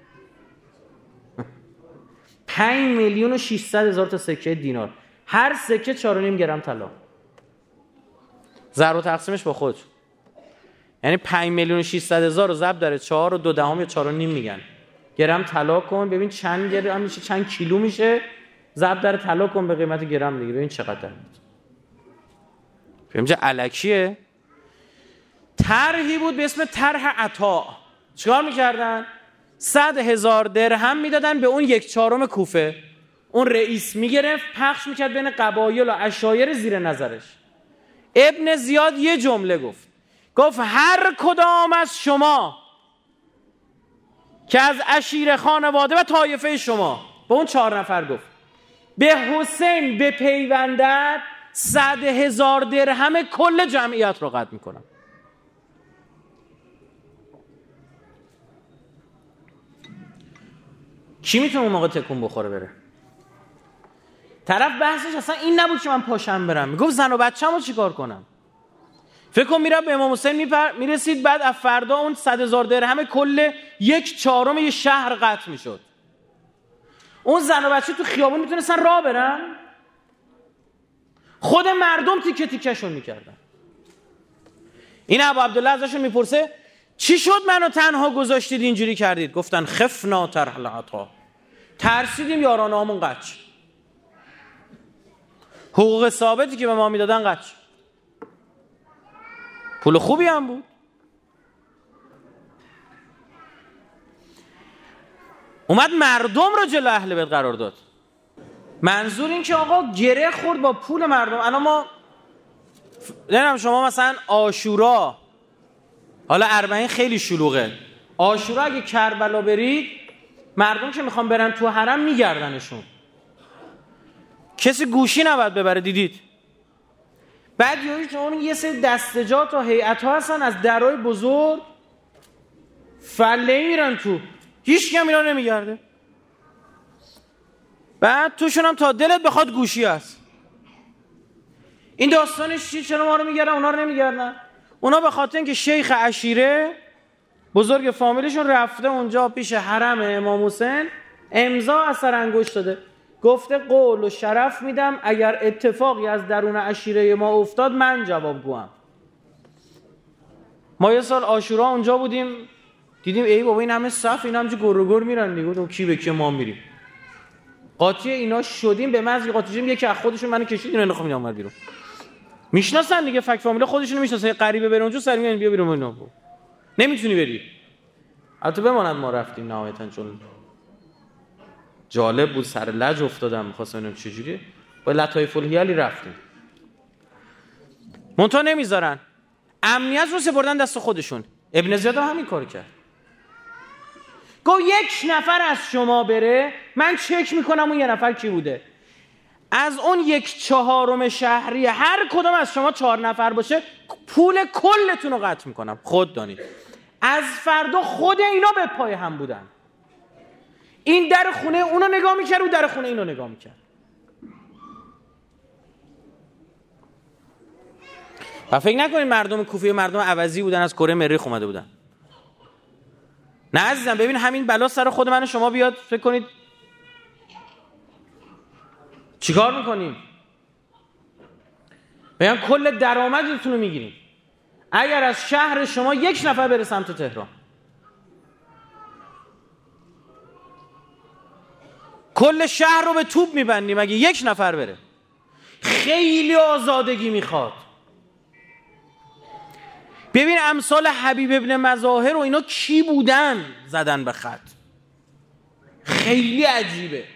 پنج میلیون و ششصد هزار تا سکه دینار، هر سکه چهار و نیم گرم طلا. ضرب و تقسیمش با خود، یعنی پنج میلیون و ششصد هزار رو ضرب داره چهار و دو دهم یا چهار و نیم میگن گرم طلا کن، ببین چند گرم میشه، چند کیلو میشه، ضرب در طلا کن به قیمت گرم دیگه، ببین چقدر بود. ببین چه الکیه. طرحی بود به اسم طرح عطا. چیکار میکردن؟ صد هزار درهم میدادن به اون یک چهارم کوفه. اون رئیس میگرفت پخش میکرد بین قبایل و عشایر زیر نظرش. ابن زیاد یه جمله گفت، گفت هر کدام از شما که از عشیره خانواده و طایفه شما، به اون چهار نفر گفت، به حسین بپیوندد، صد هزار درهم کل جمعیت رو قطع میکنم. کی میتونه اون موقع تکون بخوره بره؟ طرف بحثش اصلا این نبود که من پاشم برم، میگفت زن و بچه‌مو چیکار کنم؟ فکر کن میره به امام حسین میپر... میرسید، بعد از فردا اون صد هزار درهم کل یک چهارم یه شهر قطع میشد. اون زن و بچه تو خیابون میتونستن راه برن؟ خود مردم تیکه تیکه‌شون میکردن. این ابو عبدالله ازشون میپرسه چی شد منو تنها گذاشتید اینجوری کردید؟ گفتن خفنا طرح العطا، ترسیدیم یارانه‌مون قچ، حقوق ثابتی که به ما میدادن قچ. پول خوبی هم بود. اومد مردم رو جلو اهل بیت قرار داد. منظور این که آقا گره خورد با پول مردم. الان ما نمیدونم شما مثلا عاشورا، حالا اربعین خیلی شلوغه، عاشورا اگه کربلا برید مردم که میخوان برن تو حرم میگردنشون، کسی گوشی نباید ببره. دیدید بعد یه که اون یه سری دستجات و هیئت ها هستن از درای بزرگ فله میرن تو، هیچ کم اینا نمیگرده. بعد توشون هم تا دلت بخواد گوشی هست. این داستانش چی؟ چرا ما رو میگردن اونا رو نمیگردن؟ اونا به خاطر اینکه شیخ عشیره بزرگ فامیلشون رفته اونجا پیش حرم امام حسین امضا اثر انگشت داده، گفته قول و شرف میدم اگر اتفاقی از درون عشیره ما افتاد من جوابگوام. ما یه سال عاشورا اونجا بودیم دیدیم ای بابا این همه صف این همچه گر و گر میرن دیگه، اون کی به کی ما میریم. قاطی اینا شدیم به مزی قاطی شدیم، یکی از خودشون منو کشید اینا نخوام اینا اومد بیرون. میشناسن دیگه، فک فامیل خودشونو میشناسن، غریبه بره اونجا سر میگن بیا بیرون اینا نمیتونی بری. البته بماند ما رفتیم نهایتا چون جالب بود، سر لج افتادم می‌خواستم ببینم چه جوریه، با لطایف الحیلی رفتیم. منتها نمیذارن، امنیت رو سپردن دست خودشون. ابن زیاد هم همین کارو کرد، گفت یک نفر از شما بره من چک میکنم اون یه نفر کی بوده. از اون یک چهارم شهری هر کدوم از شما چهار نفر باشه پول کلتون رو قطع میکنم. خود دانید از فردا خود اینا به پای هم بودن، این در خونه اونو نگاه میکرد و در خونه اینو نگاه میکرد. و فکر نکنید مردم کوفه مردم عوضی بودن، از کره مریخ اومده بودن. نه عزیزم، ببین همین بلا سر خود من و شما بیاد فکر کنید چیکار میکنیم؟ بگن کل درآمدتون رو میگیریم. اگر از شهر شما یک نفر بره سمت تهران کل شهر رو به توپ میبندیم اگه یک نفر بره. خیلی آزادگی میخواد. ببین امثال حبیب ابن مظاهر و اینا کی بودن زدن به خط، خیلی عجیبه.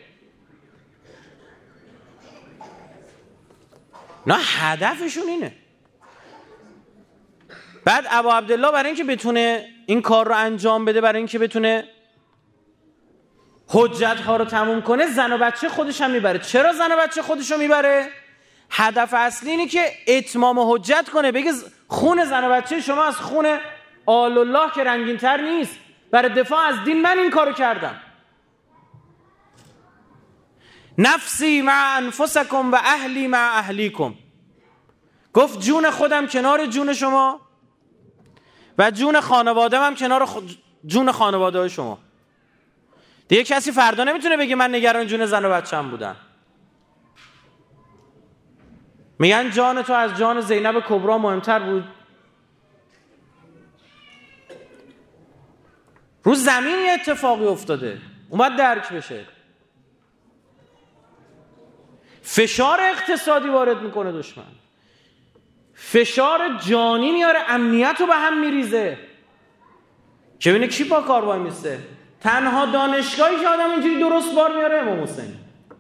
نه هدفشون اینه. بعد ابا عبدالله برای اینکه بتونه این کار رو انجام بده، برای اینکه بتونه حجت ها رو تموم کنه، زن و بچه خودش هم میبره. چرا زن و بچه خودش رو میبره؟ هدف اصلی اینه که اتمام حجت کنه، بگه خون زن و بچه شما از خون آل الله که رنگین تر نیست، برای دفاع از دین من این کارو کردم. نفسی مع انفسکم و اهلی مع اهلیکم، گفت جون خودم کنار جون شما و جون خانواده‌ام هم کنار خ... جون خانواده های شما. دیگه کسی فردا نمیتونه بگه من نگران جون زن و بچه‌ام بودم. میگن جان تو از جان زینب کبری مهمتر بود. رو زمین یه اتفاقی افتاده، اومد درک بشه. فشار اقتصادی وارد میکنه دشمن، فشار جانی میاره، امنیت رو به هم میریزه که ببینه کی با کار وای میسته. تنها دانشگاهی که آدم اینجوری درست بار میاره امام حسین،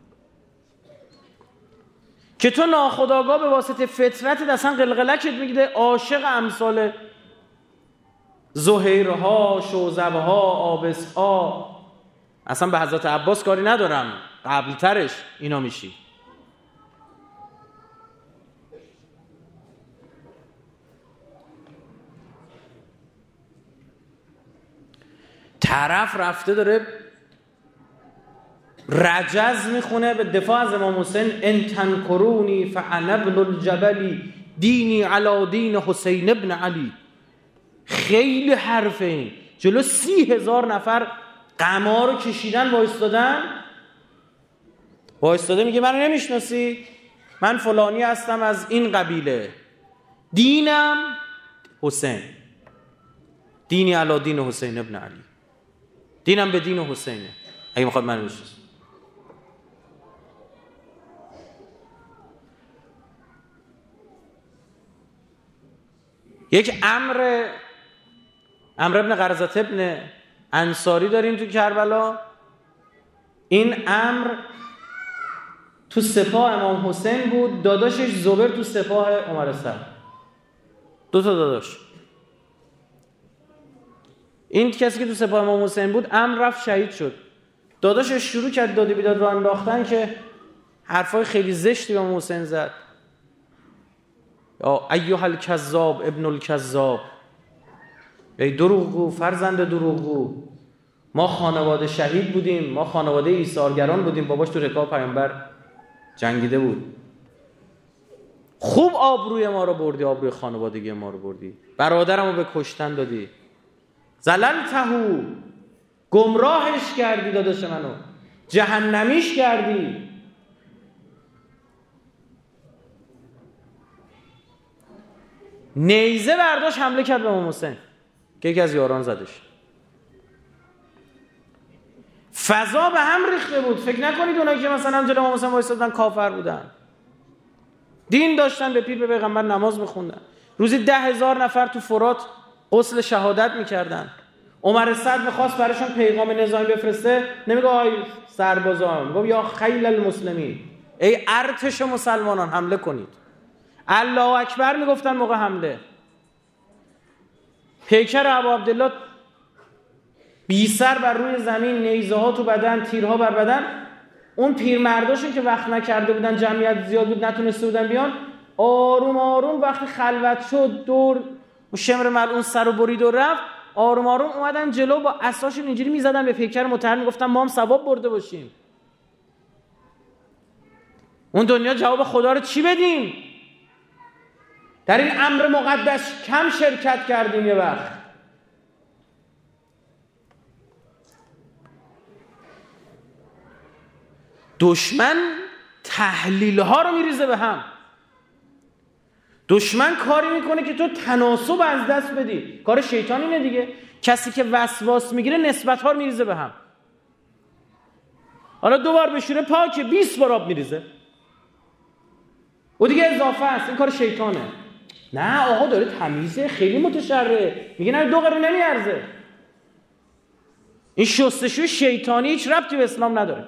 که تو ناخودآگاه به واسطه فطرت اصلا قلقلکت میگیده، عاشق امثال زهیرها، شوذبها، آبسها، اصلا به حضرت عباس کاری ندارم، قبل ترش اینا میشی. طرف رفته داره رجز میخونه به دفاع از امام حسین، ان تنکرونی فانا ابن الجبلی دینی علی دین حسین ابن علی. خیلی حرفه این. جلو سی هزار نفر قما رو کشیدن وایستادن، وایستاده میگه منو نمیشناسید، من فلانی هستم از این قبیله، دینم حسین، دینی علی دین حسین ابن علی، دینم به دین حسینه اگه میخواد منو بشناسید. یک امر امر ابن قرظة ابن انصاری داریم تو کربلا. این امر تو سپاه امام حسین بود، داداشش زبیر تو سپاه عمر سر، دو تا داداش. این کسی که تو سپاه امام حسین بود امر رفت شهید شد. داداشش شروع کرد داد و بیداد رو انداختن که حرفای خیلی زشتی به امام حسین زد. یا ایها الکذاب ابن الکذاب، ای دروغگو فرزند دروغگو، ما خانواده شهید بودیم، ما خانواده ایثارگران بودیم، باباش تو رکاب پیامبر جنگیده بود. خوب آبروی ما رو بردی، آبروی خانوادگی ما رو بردی، برادرمو به کشتن دادی. زللتهو، گمراهش کردی داداش منو، جهنمیش کردی. نیزه برداشت حمله کرد به امام حسین که یکی از یاران زدش. فضا به هم ریخته بود. فکر نکنید اونایی که مثلا جلوی امام حسین وایسادن کافر بودن. دین داشتن، به پیر به پیغمبر نماز میخوندن، روزی ده هزار نفر تو فرات غسل شهادت میکردن. عمر صدر میخواست براشون پیغام نظامی بفرسته، نمیگه آی سربازان، میگه یا خیل المسلمین، ای ارتش مسلمانان حمله کنید. الله اکبر میگفتن موقع حمله. پیکر ابو عبدالله بی سر بر روی زمین، نیزه ها تو بدن، تیرها بر بدن. اون پیرمرداشون که وقت نکرده بودن، جمعیت زیاد بود نتونسته بودن بیان، آروم آروم وقتی خلوت شد دور شمر ملعون سر و برید و رفت، آروم آروم اومدن جلو با عصاشون اینجوری میزدن به پیکر مطهر، میگفتن ما هم ثواب برده باشیم. اون دنیا جواب خدا رو چی بدیم؟ در این امر مقدس کم شرکت کردیم. یه وقت دشمن تحلیل ها رو میریزه به هم. دشمن کاری میکنه که تو تناسب از دست بدی. کار شیطان اینه دیگه. کسی که وسواس میگیره نسبت ها رو میریزه به هم. حالا دو بار بشوره پاکه، بیست بار آب میریزه. و دیگه اضافه است. این کار شیطانه. نه آقا داره تمیزه، خیلی متشرعه، میگه نه دو قرون نمیارزه. این شستشوی شیطانی هیچ ربطی به اسلام نداره.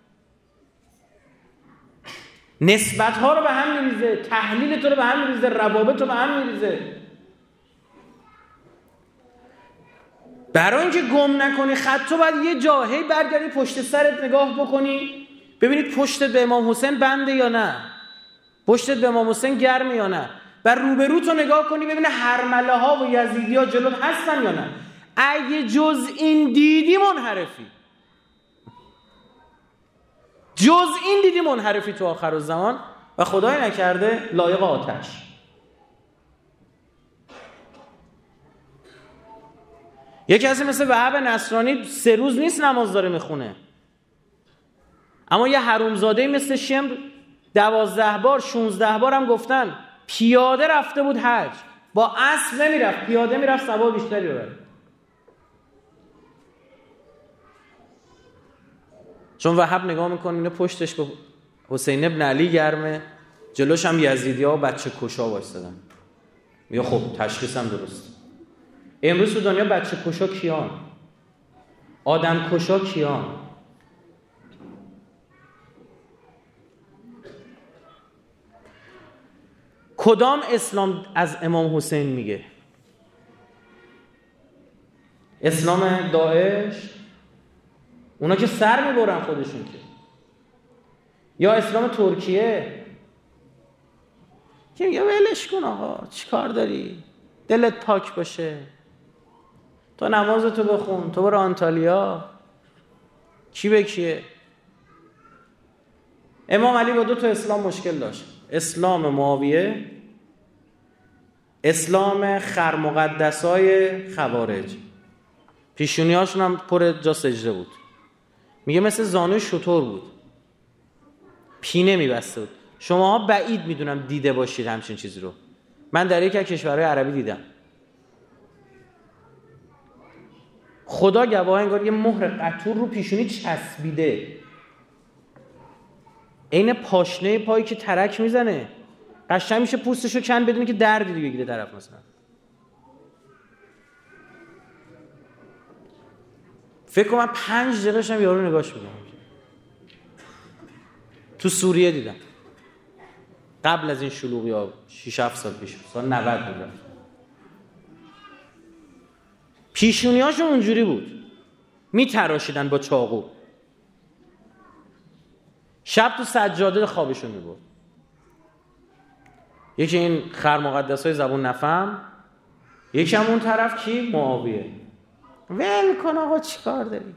نسبت ها رو به هم میریزه، تحلیل تو رو به هم میریزه، روابط رو به هم میریزه. برای اینکه گم نکنی خطو، باید یه جاهی برگردی پشت سرت نگاه بکنی ببینید پشتت به امام حسین بنده یا نه، پشتت به امام حسین گرمه یا نه. بر روبرو تو نگاه کنی ببینه هرمله ها و یزیدی ها جلوت هستن یا نه. اگه جز این دیدی منحرفی، جز این دیدی منحرفی تو آخر الزمان و خدای نکرده لایق آتش. یک کسی مثل وهاب نصرانی سه روز نیست نماز داره میخونه، اما یه حرومزاده مثل شمر دوازده بار شونزده بار هم گفتن پیاده رفته بود حج، با اسب نمیرفت، پیاده میرفت ثواب بیشتری ببره. چون وهاب نگاه میکنه اینه پشتش به حسین ابن علی گرمه، جلوش هم یزیدی ها و بچه کشا وایستادن. میگه خب تشخیص هم درست. امروز تو دنیا بچه کشا کیان؟ آدم کشا کیان؟ کدام اسلام از امام حسین میگه؟ اسلام داعش؟ اونا که سر میبرن خودشون که. یا اسلام ترکیه که میگه ولش کن آقا، چی کار داری؟ دلت پاک باشه، تو نمازتو بخون، تو برو آنتالیا، کی به کیه؟ امام علی با دو تا اسلام مشکل داشت. اسلام معاویه، اسلام خرمقدسای خوارج. پیشونیاشون هم پر جا سجده بود. میگه مثل زانوی شتر بود، پینه میبسته بود. شماها بعید میدونم دیده باشید همچین چیزی رو. من در یکی از کشورهای عربی دیدم. خدا گواه، انگار یه مهر قطور رو پیشونی چسبیده، عین پاشنه پایی که ترک میزنه، قشنگ میشه پوستشو کن بدونی که دردی دیگه بگیره طرف. مثلا فکر کنم من پنج دقیقه شم یارو نگاش میکنم. تو سوریه دیدم قبل از این شلوغی ها، شش هفت سال پیش، سال نود بود. پیشونیاشون اونجوری بود، میتراشیدن با چاقو. شب تو سجاده خوابشون میبرد. یکی این خر مقدس های زبون نفهم، یکی هم اون طرف کی؟ معاویه. ول کن آقا چی کار داری؟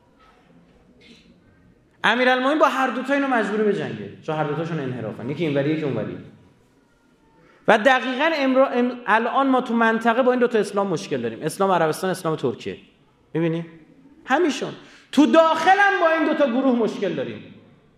امیرالمومنین با هر دوتا اینو مجبوره به جنگه، چون هر دوتاشون انحرافن، یکی اینوری یکی اونوری. و دقیقاً امرو ام... الان ما تو منطقه با این دوتا اسلام مشکل داریم، اسلام عربستان، اسلام ترکیه. میبینی؟ همیشون تو داخل هم با این دوتا گروه مشکل داریم.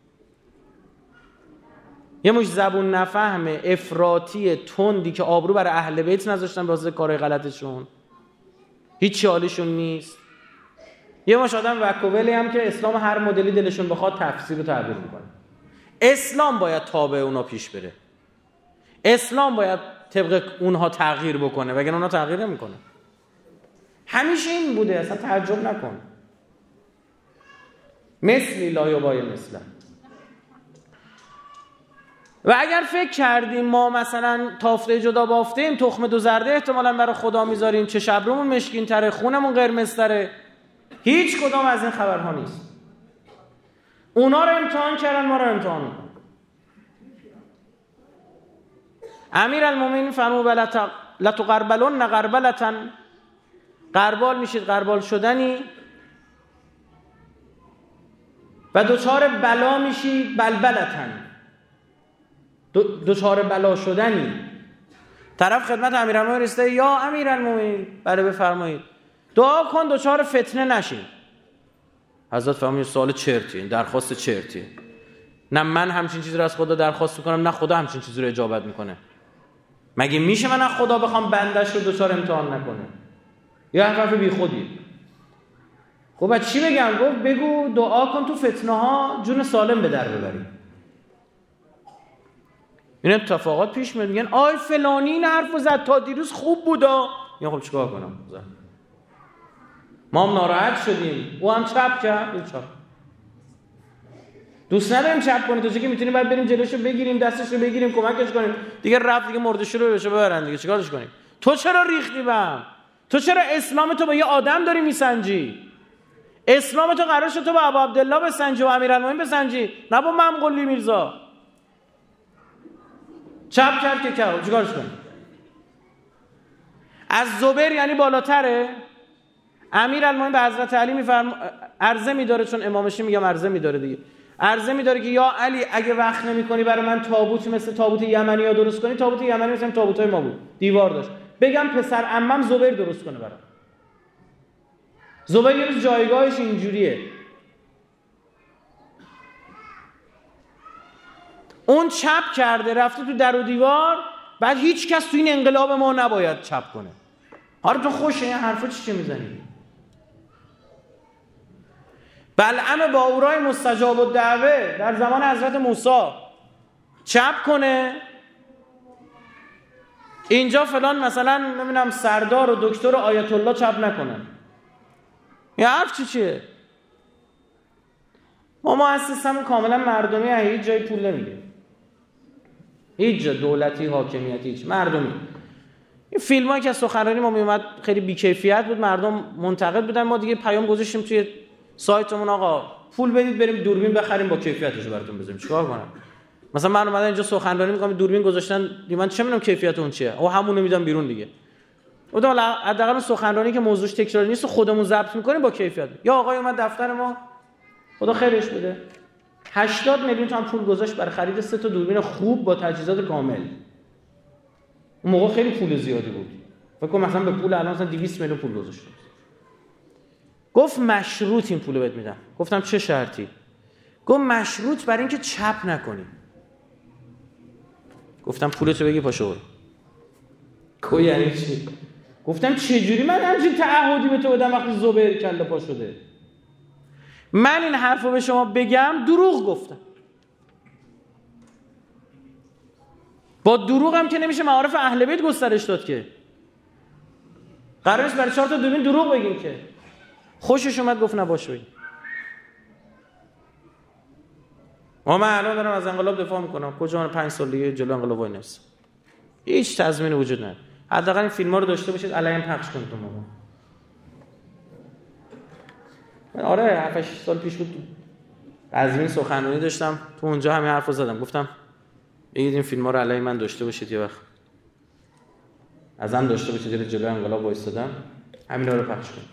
یه مش زبون نفهمه افراطی تندی که آبرو برای اهل بیت نذاشتن به واسه کارهای غلطشون، هیچ حالشون نیست. یه مش آدم وکوولی هم که اسلام هر مدلی دلشون بخواد تفسیر و تعبیر میکنه. اسلام باید تابع اونا پیش بره، اسلام باید طبق اونها تغییر بکنه، وگرنه اونها تغییر نمیکنه. همیشه این بوده، اصلا تعجب نکن. مثلی لا یبای مثله. و اگر فکر کردیم ما مثلا تافته جدا بافتیم، تخم دو زرده احتمالاً برای خدا میذاریم، چه شبرومون مشکین تره، خونمون قرمز تره، هیچ کدام از این خبرها نیست. اونا رو امتحان کردن، ما رو امتحان میکنن. امیرالمومنین فرمود لتقربلن غربلة، غربال میشید غربال شدنی، و دوچار بلا میشید بلبلتن، دو دوچار بلا شدنی. طرف خدمت امیرالمومنین رسیده، یا امیرالمومنین بله بفرمایید دعا کن دوچار فتنه نشین. حضرت فرمود سوال چرتیه، درخواست چرتیه. نه من همچین چیزی رو از خدا درخواست میکنم، نه خدا همچین چیزی رو اجابت میکنه. مگه میشه من از خدا بخوام بندش رو دوچار امتحان نکنه؟ یا حرف بی خودی. خب بعد چی بگم؟ گفت بگو دعا کن تو فتنه ها جون سالم به در ببری. این اتفاقات پیش میاد، میگن آی فلانی این حرفو زد تا دیروز خوب بودا. یا خب چیکار کنم؟ زد. ما هم ناراحت شدیم، او هم چپ کرد، او چپ. دوست نداریم چپ کنیم، تو چه که میتونیم بعد بریم جلوشو بگیریم، دستشو بگیریم، کمکش کنیم. دیگه رفت دیگه مردشو رو بهشو ببرن دیگه، چیکارش کنیم؟ تو چرا ریختی بهم؟ تو چرا اسلام تو با یه آدم داری میسنجی؟ اسلام تو قرار شد تو با ابو عبدالله بسنجی و امیرالمومنین بسنجی، نه با ممقلی میرزا. چپ کرد که کرد، چیکارش کنیم؟ از زبیر یعنی بالاتره. امیرالمومنین به حضرت علی میفرم عرضه میداره، چون امامشی میگم عرضه میداره دیگه، عرضه میداره که یا علی اگه وقت نمیکنی برای من تابوت مثل تابوت یمنی‌ها درست کنی. تابوت یمنی مثل تابوتای ما بود، دیوار داشت. بگم پسر عمم زبیر درست کنه برام. زبیر یه روز جایگاهش اینجوریه. اون چپ کرده رفته تو در و دیوار، بعد هیچ کس تو این انقلاب ما نباید چپ کنه. آره تو خوشه این حرفا چی چه میزنی؟ بلعم با اورای مستجاب الدعوه در زمان حضرت موسی چپ کنه، اینجا فلان مثلا نمیدونم سردار و دکتر و آیت الله چپ نکنن. این حرف چی چیه؟ ما مؤسسمون کاملا مردمی، هیچ جای پول نمیگه، هیچ جا دولتی حاکمیتی، هیچ مردمی. این فیلم هایی که از سخنرانی ما میومد خیلی بیکیفیت بود، مردم منتقد بودن، ما دیگه پیام گذاشتیم توی سایتمون آقا پول بدید بریم دوربین بخریم با کیفیتشو براتون بذاریم. چیکار کنم؟ مثلا من اومدم اینجا سخنرانی میکنم، دوربین گذاشتن، من چه میدونم کیفیت اون چیه، او همون میدم بیرون دیگه. گفتم حداقل سخنرانی که موضوعش تکراری نیست خودمون ضبط میکنیم با کیفیت. یا آقای اومد دفتر ما، خدا خیرش بده، هشتاد میلیون تومان پول گذاشت برای خرید سه تا دوربین خوب با تجهیزات کامل. اون موقع خیلی پول زیادی بود، فکر کنم مثلا به پول الان مثلا دویست میلیون پول گذاشت. گفت مشروط این پولو بهت میدم. گفتم چه شرطی؟ گفت مشروط برای اینکه چپ نکنی. گفتم پولتو بگی پاشو برو. کو یعنی چی؟ گفتم چه جوری من همچین تعهدی به تو بدم وقتی زبیر کله پا شده؟ من این حرفو به شما بگم دروغ گفتم. با دروغ هم که نمیشه معارف اهل بیت گسترش داد که. قرار نیست برای چهار تا دوربین دروغ بگیم که. خوشش اومد گفت نباشه بگیم. ما من الان دارم از انقلاب دفاع میکنم، کجا من پنج سال دیگه جلو انقلاب وای نمیستم. هیچ تضمینی وجود نداره. حداقل این فیلم‌ها رو داشته باشید، علیهم پخش کنید تو موقع. آره هفت شش سال پیش بود قزوین سخنرانی داشتم، تو اونجا همین حرفو زدم، گفتم بگید این فیلم‌ها رو علیه من داشته باشید، یه وقت ازم داشته باشید، جلوی جلوی انقلاب وایسادم، همینا رو پخش کنید.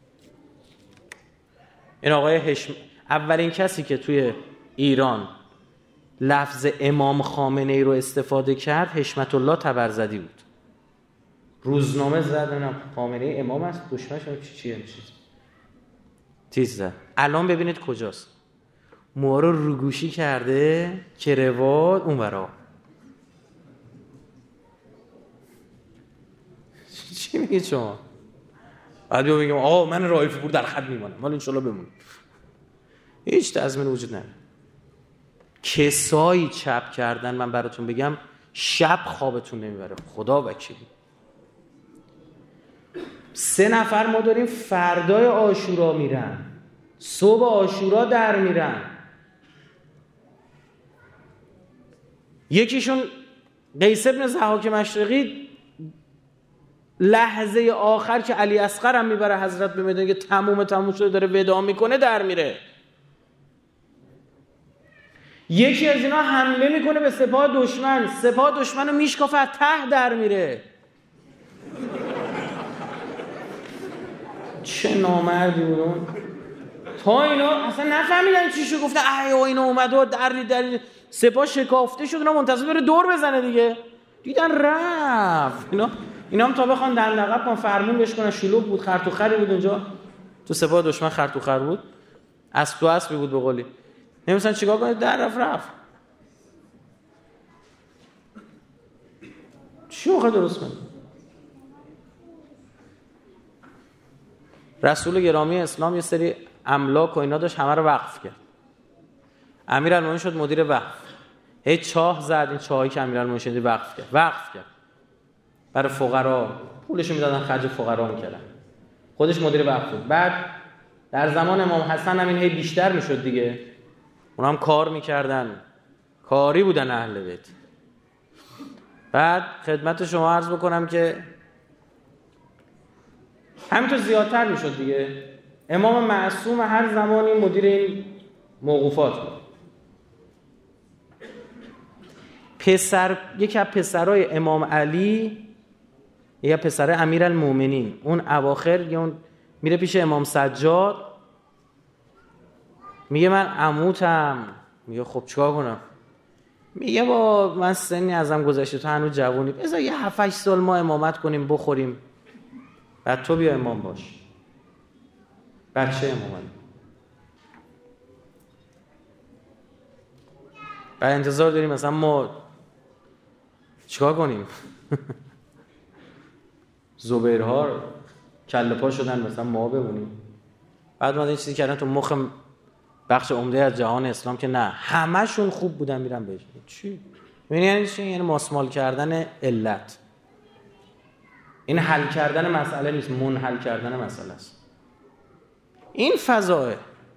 این آقای هشم اولین کسی که توی ایران لفظ امام خامنه‌ای رو استفاده کرد حشمت الله طبرزدی بود. روزنامه زد نه خامنه‌ای امام است، دشمنش چی چیه میشه تیز زد. الان ببینید کجاست، موها رو روگوشی کرده، کروات اونورا. چی میگید شما؟ بعد بگم آقا من رائفی پور در خط میمونم، ولی ان شاءالله بمونم. هیچ تضمین وجود نداره. کسایی چپ کردن من براتون بگم شب خوابتون نمیبره، خدا وکیلی. سه نفر ما داریم فردای عاشورا میرن، صبح عاشورا در میرن. یکیشون قیس ابن ضحاک مشرقی لحظه آخر که علی اصغر هم میبره حضرت به میدان که تموم تموم شده داره وداع میکنه در میره. یکی از اینا حمله میکنه به سپاه دشمن، سپاه دشمن رو میشکافه از ته در میره. چه نامردی بود اون. تا اینا اصلا نفهمیدن چی شو، گفتن ای او اینا اومد و در در سپاه شکافته شد، اینا منتظر بره دور بزنه دیگه، دیدن رفت. اینا اینا هم تا بخوان دندقب کن فرمون بهش کنن، شلوغ بود، خر تو خری بود اونجا تو سپاه دشمن، خر تو خر بود، اسب تو اسبی بود به قولی. نمی‌دونن چیکار کنه، در رفت رفت. چی آخه درست کنه؟ رسول گرامی اسلام یه سری املاک و اینا داشت، همه رو وقف کرد. امیرالمومنین شد مدیر وقف، هی چاه زد، این چاهی که امیرالمومنین شد وقف کرد، وقف کرد برای فقرا، پولشو میدادن خرج فقرا میکردن، خودش مدیر وقف بود. بعد در زمان امام حسن هم این هی بیشتر میشد دیگه، اونا هم کار میکردن، کاری بودن اهل بیت. بعد خدمت شما عرض بکنم که همینطور زیادتر میشد دیگه. امام معصوم هر زمانی مدیر این موقوفات بود. پسر یکی از پسرای امام علی یا پسر امیرالمومنین، اون اواخر یا اون میره پیش امام سجاد، میگه من عموتم. میگه خب چیکار کنم؟ میگه با من سنی ازم گذشته، تو هنوز جوونی، بذار یه هفت هشت سال ما امامت کنیم بخوریم، بعد تو بیا امام باش. بچه امام بعد انتظار داریم مثلا ما چیکار کنیم؟ زبیرها کله پا شدن مثلا ما بمونیم. بعد ما این چیزی کردن تو مخ بخش عمده از جهان اسلام که نه همشون خوب بودن میرن بهش. چی؟ یعنی چی؟ یعنی ماسمال کردن علت. این حل کردن مسئله نیست، منحل کردن مسئله است. این فضاه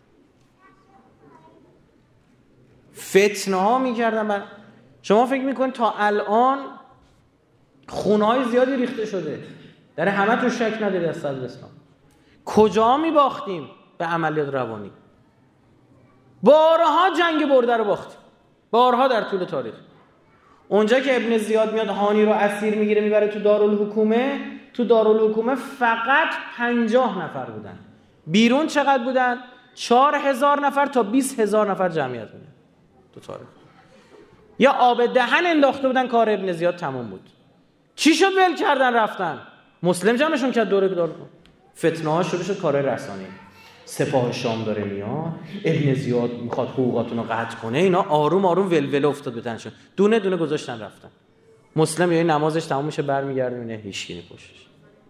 فتنه ها میکردن بر... شما فکر میکنید تا الان خونه های زیادی ریخته شده، در همه تو شک نداری از صدر اسلام. کجا میباختیم به عملیات روانی؟ بارها جنگ برده رو باختیم، بارها در طول تاریخ. اونجا که ابن زیاد میاد هانی رو اسیر میگیره میبره تو دارالحکومه، تو دارالحکومه فقط پنجاه نفر بودن، بیرون چقدر بودن؟ چهار هزار نفر تا بیست هزار نفر جمعیت بودن تو تاریخ. یا آب دهن انداخته بودن، کار ابن زیاد تموم بود. چی شد ول کردن رفتن؟ مسلم جمعشون کرد دوره دارالحکومه. فتنه ها شروع شد، کارهای رسانه‌ای. سپاه شام داره میاد، ابن زیاد میخواد حقوقاتون رو قطع کنه، اینا آروم آروم ولوله افتاد به تنشون، دونه دونه گذاشتن رفتن. مسلم یه نمازش تموم میشه برمیگرده میبینه هیچ کی پشتش.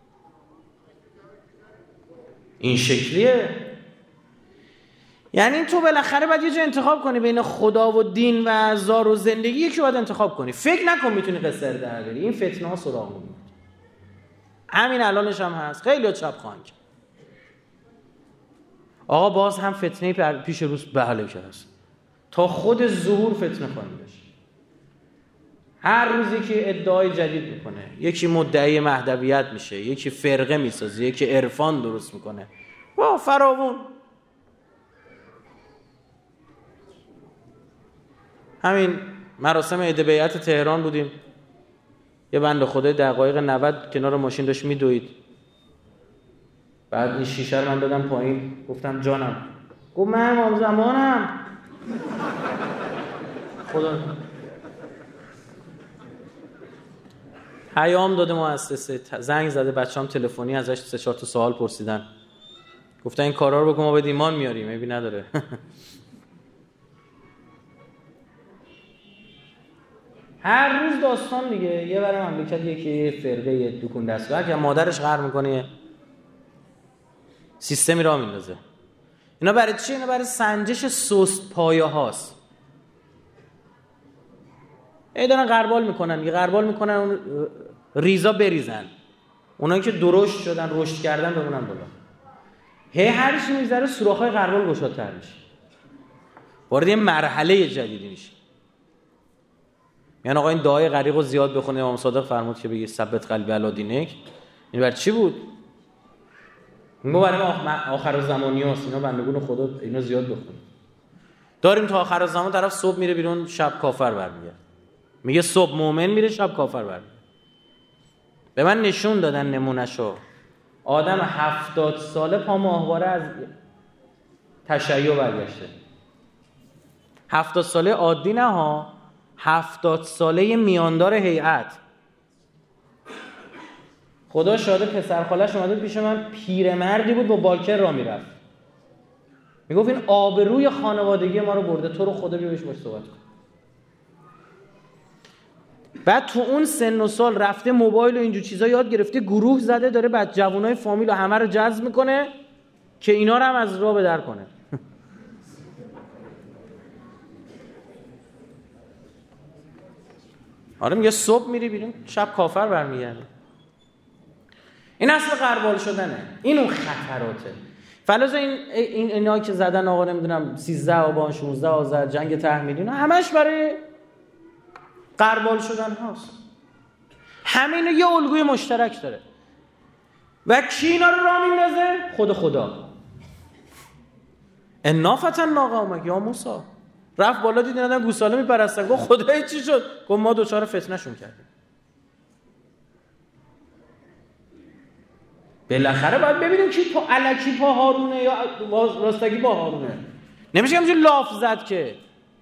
این شکلیه. یعنی تو بالاخره باید یه جا انتخاب کنی بین خدا و دین و زار و زندگی، یکی باید انتخاب کنی. فکر نکن میتونی قصر در بیاری. این فتنه ها سراغ میاد، همین الانش هم هست، خیلی چپ خواهند کرد. آقا باز هم فتنه پیش روز بله که هست، تا خود ظهور فتنه خواهیم داشت. هر روزی که ادعای جدید میکنه، یکی مدعی مهدویت میشه، یکی فرقه میسازه، یکی عرفان درست میکنه، وا فراوون. همین مراسم عید بیعت تهران بودیم، یه بنده خدای دقایق نود کنار ماشین داشت میدوید، بعد این شیشه رو من دادم پایین، گفتم جانم، گفت من امام زمانم. خدا پیام داده مؤسسه، زنگ زده، بچه‌ام تلفنی ازش سه چهار تا سوال پرسیدن، گفتن این کارا رو بکن ما به ایمان میاریم، عیبی نداره. هر روز داستان دیگه. یه برای مملکت یکی فرقه دکون دستورک یا مادرش قهر میکنه، سیستمی راه میندازه. اینا برای چی؟ اینا برای سنجش سست پایه هاست. ای دارن غربال میکنن، یه غربال میکنن اون ریزا بریزن، اونایی که درشت شدن رشد کردن بمونن بالا. هی هر چی میذاره سوراخ‌های غربال گشادتر میشه، وارد یه مرحله جدیدی میشه. یعنی آقا این دعای غریق رو زیاد بخونه، امام صادق فرمود که بگی ثبت قلبی علی دینک. این برای چی بود؟ ما برای آخر زمانی هست، اینا بندگون خدا اینا زیاد بخونه. داریم تا آخر زمان طرف صبح میره بیرون شب کافر برمیگرده، میگه صبح مؤمن میره شب کافر برمیگرده. به من نشون دادن نمونهشو، آدم هفتاد ساله پا ماهواره از تشیع برگشته، هفتاد ساله عادی نه ها، هفتاد ساله میاندار هیئت. خدا شاده پسر خالش اومده پیش من، پیرمردی بود با بالکر را میرفت، میگفت این آبروی خانوادگی ما رو برده، تو رو خدا بیا بهش باش صحبت کن. بعد تو اون سن و سال رفته موبایل و اینجور چیزا یاد گرفته، گروه زده، داره بعد جوانای فامیل و همه رو جذب میکنه که اینا رو هم از راه به در کنه. آره میگه صبح میری بیرون شب کافر برمیگرده. این اصل غربال شدنه، این اون خطراته. فلازا این این اینا که زدن آقا نمیدونم سیزده آبان شانزده آذر جنگ تحمیلی، اینا همش برای غربال شدن هاست. همین یه الگوی مشترک داره. و کی اینا رو راه میندازه؟ خود خدا. انا فتنا قومک یا موسی. رفت بالا دید اینا گوساله میپرستن، گفت خدای چی شد؟ گفت ما دوچار فتنه شون کردیم. بالاخره باید ببینیم کی پا الکی پا هارونه یا راستگی با هارونه. نمیشه همینجوری لاف زد که.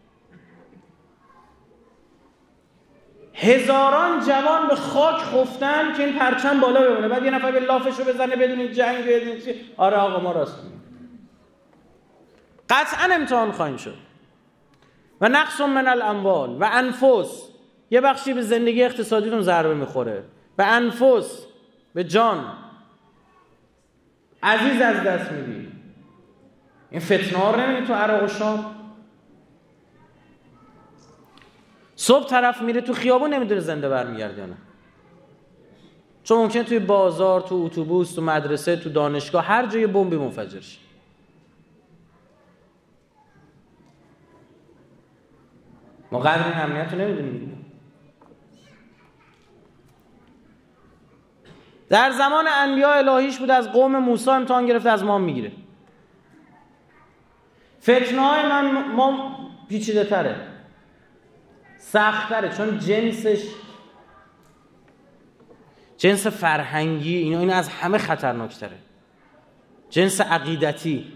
هزاران جوان به خاک خفتن که این پرچم بالا بمونه، بعد یه نفر به لافشو بزنه بدون جنگ بدون چی. آره آقا ما راست میگیم. قطعا امتحان خواهیم شد. و نقص من الاموال و انفس، یه بخشی به زندگی اقتصادیتون ضربه میخوره، به انفس، به جان عزیز از دست میدی. این فتنه ها رو نمیدی تو عراق و شام؟ صبح طرف میره تو خیابون نمیدونه زنده برمیگرده یا نه، چون ممکنه توی بازار، تو اتوبوس، تو مدرسه، تو دانشگاه، هر جای بمبی منفجر شه. ما قدر این امنیت رو نمیدونیم. در زمان انبیاء الهیش بود، از قوم موسی امتحان گرفته، از ما میگیره. فتنه های من ما پیچیده تره، سخت تره، چون جنسش جنس فرهنگی اینا این از همه خطرناک تره، جنس عقیدتی.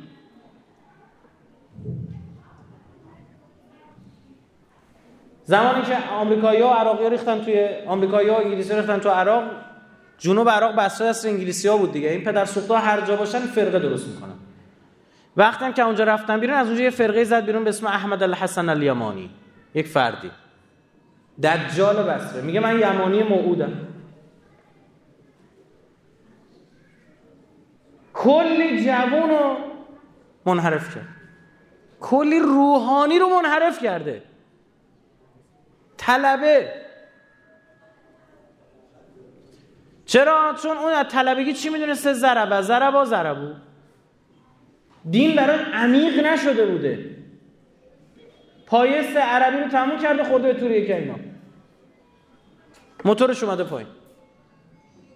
زمانی که آمریکایی‌ها و عراقی‌ها ریختن توی آمریکایی‌ها و انگلیسی‌ها ریختن تو عراق، جنوب عراق بسته است انگلیسی‌ها بود دیگه. این پدر سوخته‌ها هر جا باشن فرقه درست میکنن. وقتی که اونجا رفتن بیرون، از اونجا یه فرقه زد بیرون به اسم احمد الحسن الیمانی، یک فردی دجال بصره، میگه من یمانی موعودم. کلی جوون رو منحرف کرد، کلی روحانی رو منحرف کرده. طلبه. چرا؟ چون اون از طلبگی چی میدونسته؟ ضربه ضربا ضربو. دین برای عمیق نشده بوده، پایست عربی رو تموم کرده خورده به توریه که اینا موتورش اومده پایین.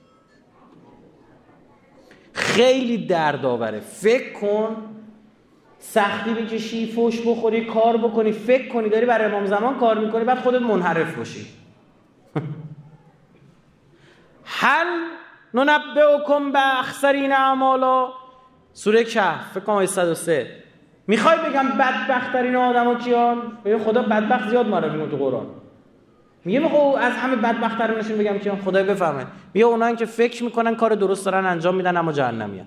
خیلی دردآوره. فکر کن سختی بکشی، فوش بخوری، کار بکنی، فکر کنی داری برای امام زمان کار میکنی، بعد خودت منحرف باشی. هل ننبئکم باخسرین اعمالا، سوره کهف فکر کنم صد و سه. میخوای بگم بدبخت‌ترین آدما کیان؟ بگم خدا بدبخت زیاد معرفی می‌کنه تو قرآن. میگه میخوام از همه بدبخت‌ترینشون بگم کیان؟ خدای بفهمه. میگه اونایی که فکر میکنن کار درست دارن انجام میدن اما جهنمیان.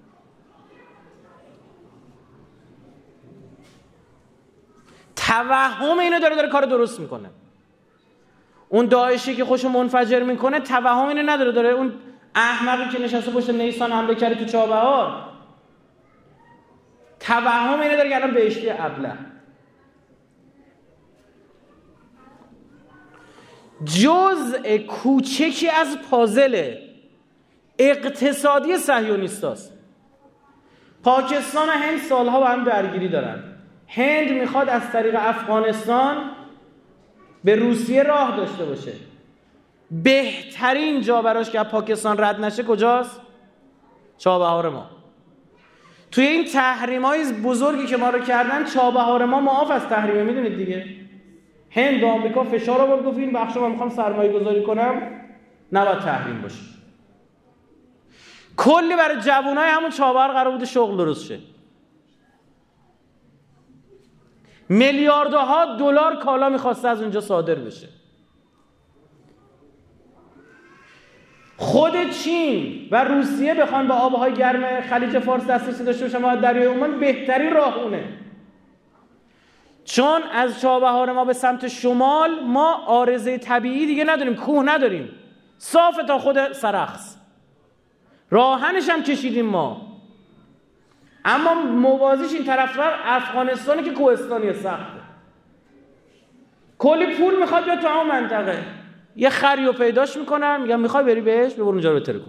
توهم اینو داره داره کار درست میکنه. اون داعشی که خوشو منفجر میکنه توهم اینو نداره داره اون احمقی که نشسته پشت نیسان حمله کرده تو چابهار توهم اینو داره که الان بهشتی ابله. جزء کوچکی از پازل اقتصادی صهیونیستاست. پاکستان و هند سالها با هم درگیری دارن. هند میخواد از طریق افغانستان به روسیه راه داشته باشه. بهترین جا براش که پاکستان رد نشه کجاست؟ چابهار ما. توی این تحریم‌های بزرگی که ما رو کردن چابهار ما معاف از تحریمه. میدونید دیگه هند و آمریکا فشار آورد گفت این بخشو من میخوام سرمایه گذاری کنم نباید تحریم باشه. کلی برای جوانای همون چابهار قرار بوده شغل درست شه. میلیاردها دلار کالا میخواسته از اونجا صادر بشه. خود چین و روسیه بخوان با آبهای گرم خلیج فارس دسترسی داشته باشن و دریای عمان بهترین راه اونه. چون از چابهار ما به سمت شمال ما عارضه طبیعی دیگه نداریم، کوه نداریم، صافه تا خود سرخس، راهنش هم کشیدیم ما. اما موازیش این طرف‌ور افغانستانی که کوهستانی سخته، کلی پول میخواد بیاد تو همون منطقه. یه خریو پیداش میکنن میگن میخوای بری بهش ببر اونجا رو بتره کن.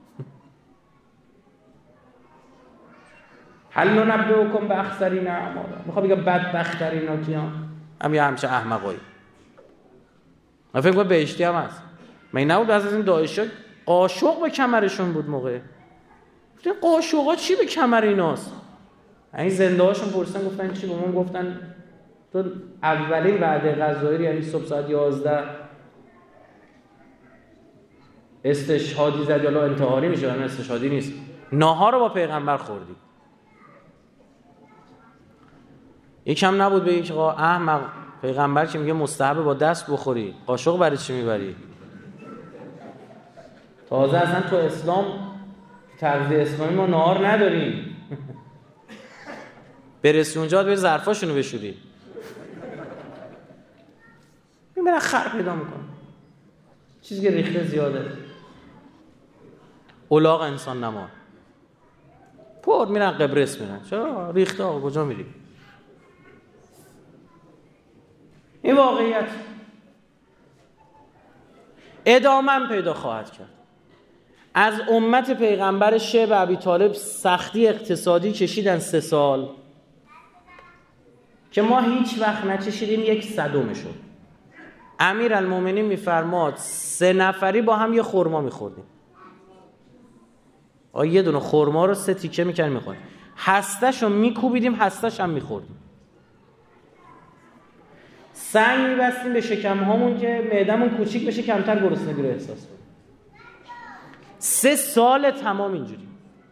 هل ننبئکم باخسرین اعمالا، میخوام بگم بدبخت‌ترین ها کیان؟ هم یه همچه احمقایی. من فکر کنم بهشتی هم هست. من نبود از این داعشا قاشق به کمرشون بود موقع. گفتن قاشقا چی به کمر ایناست؟ این زنده هاشون پرسیدن گفتن چی؟ به من گفتن تو اولین وعده غذایی یعنی صبح ساعت یازده استشهادی زدی، حالا انتحاری میشه ولی استشهادی نیست، ناهار رو با پیغمبر خوردی. یکم نبود بگی که احمق پیغمبر که میگه مستحب با دست بخوری، قاشق برای چی میبری؟ تازه اصلا تو اسلام تغذیه اسلامی ما نهار نداریم. برسی اونجا بری ظرفاشونو بشوری. میبرن خر پیدا میکنن، چیزی که ریخته زیاده. الاغ انسان نما پر میرن قبرس میرن. چرا ریخته آقا کجا میری؟ این واقعیت ادامه پیدا خواهد کرد. از امت پیغمبر شیب ابی طالب سختی اقتصادی کشیدن سه سال که ما هیچ وقت نچشیدیم یک صدومشو. امیرالمومنین میفرماد سه نفری با هم یه خرما میخوردیم. آ یه دونه خرما رو سه تیکه میکنیم میخوریم، هسته‌شو میکوبیدیم هسته‌ش هم میخوردیم. سنگ میبستیم به شکم هامون که معدمون کوچیک بشه کمتر گرسنگی رو احساس کنیم. سه سال تمام اینجوری.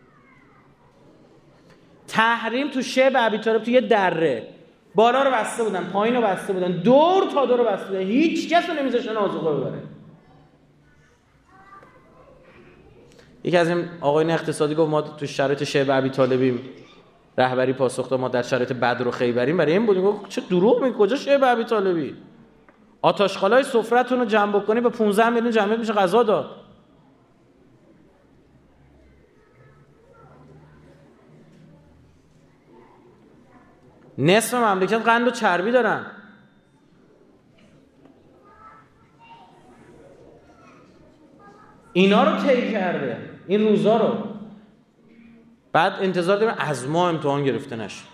تحریم تو شیب ابی طالب تو یه دره بالا رو بسته بودن، پایین رو بسته بودن، دور تا دور رو بسته بودن، هیچ کس رو نمیذاشتن آذوقه ببره. یکی از این آقایون اقتصادی گفت ما تو شرایط شیب ابی طالبیم، رهبری پاسخ داد ما در شرایط بدر و خیبریم. برای این بودیم گفت چه دروغ میگی، کجا شیب ابی طالبی؟ آتشخالای سفره‌تون رو جمع بکنی به پانزده میلیون جمعیت میشه غذا داد. نصف مملکت قند و چربی دارن. اینا رو طی کرده این روزا رو. بعد انتظار داریم از ما امتحان گرفته نشه.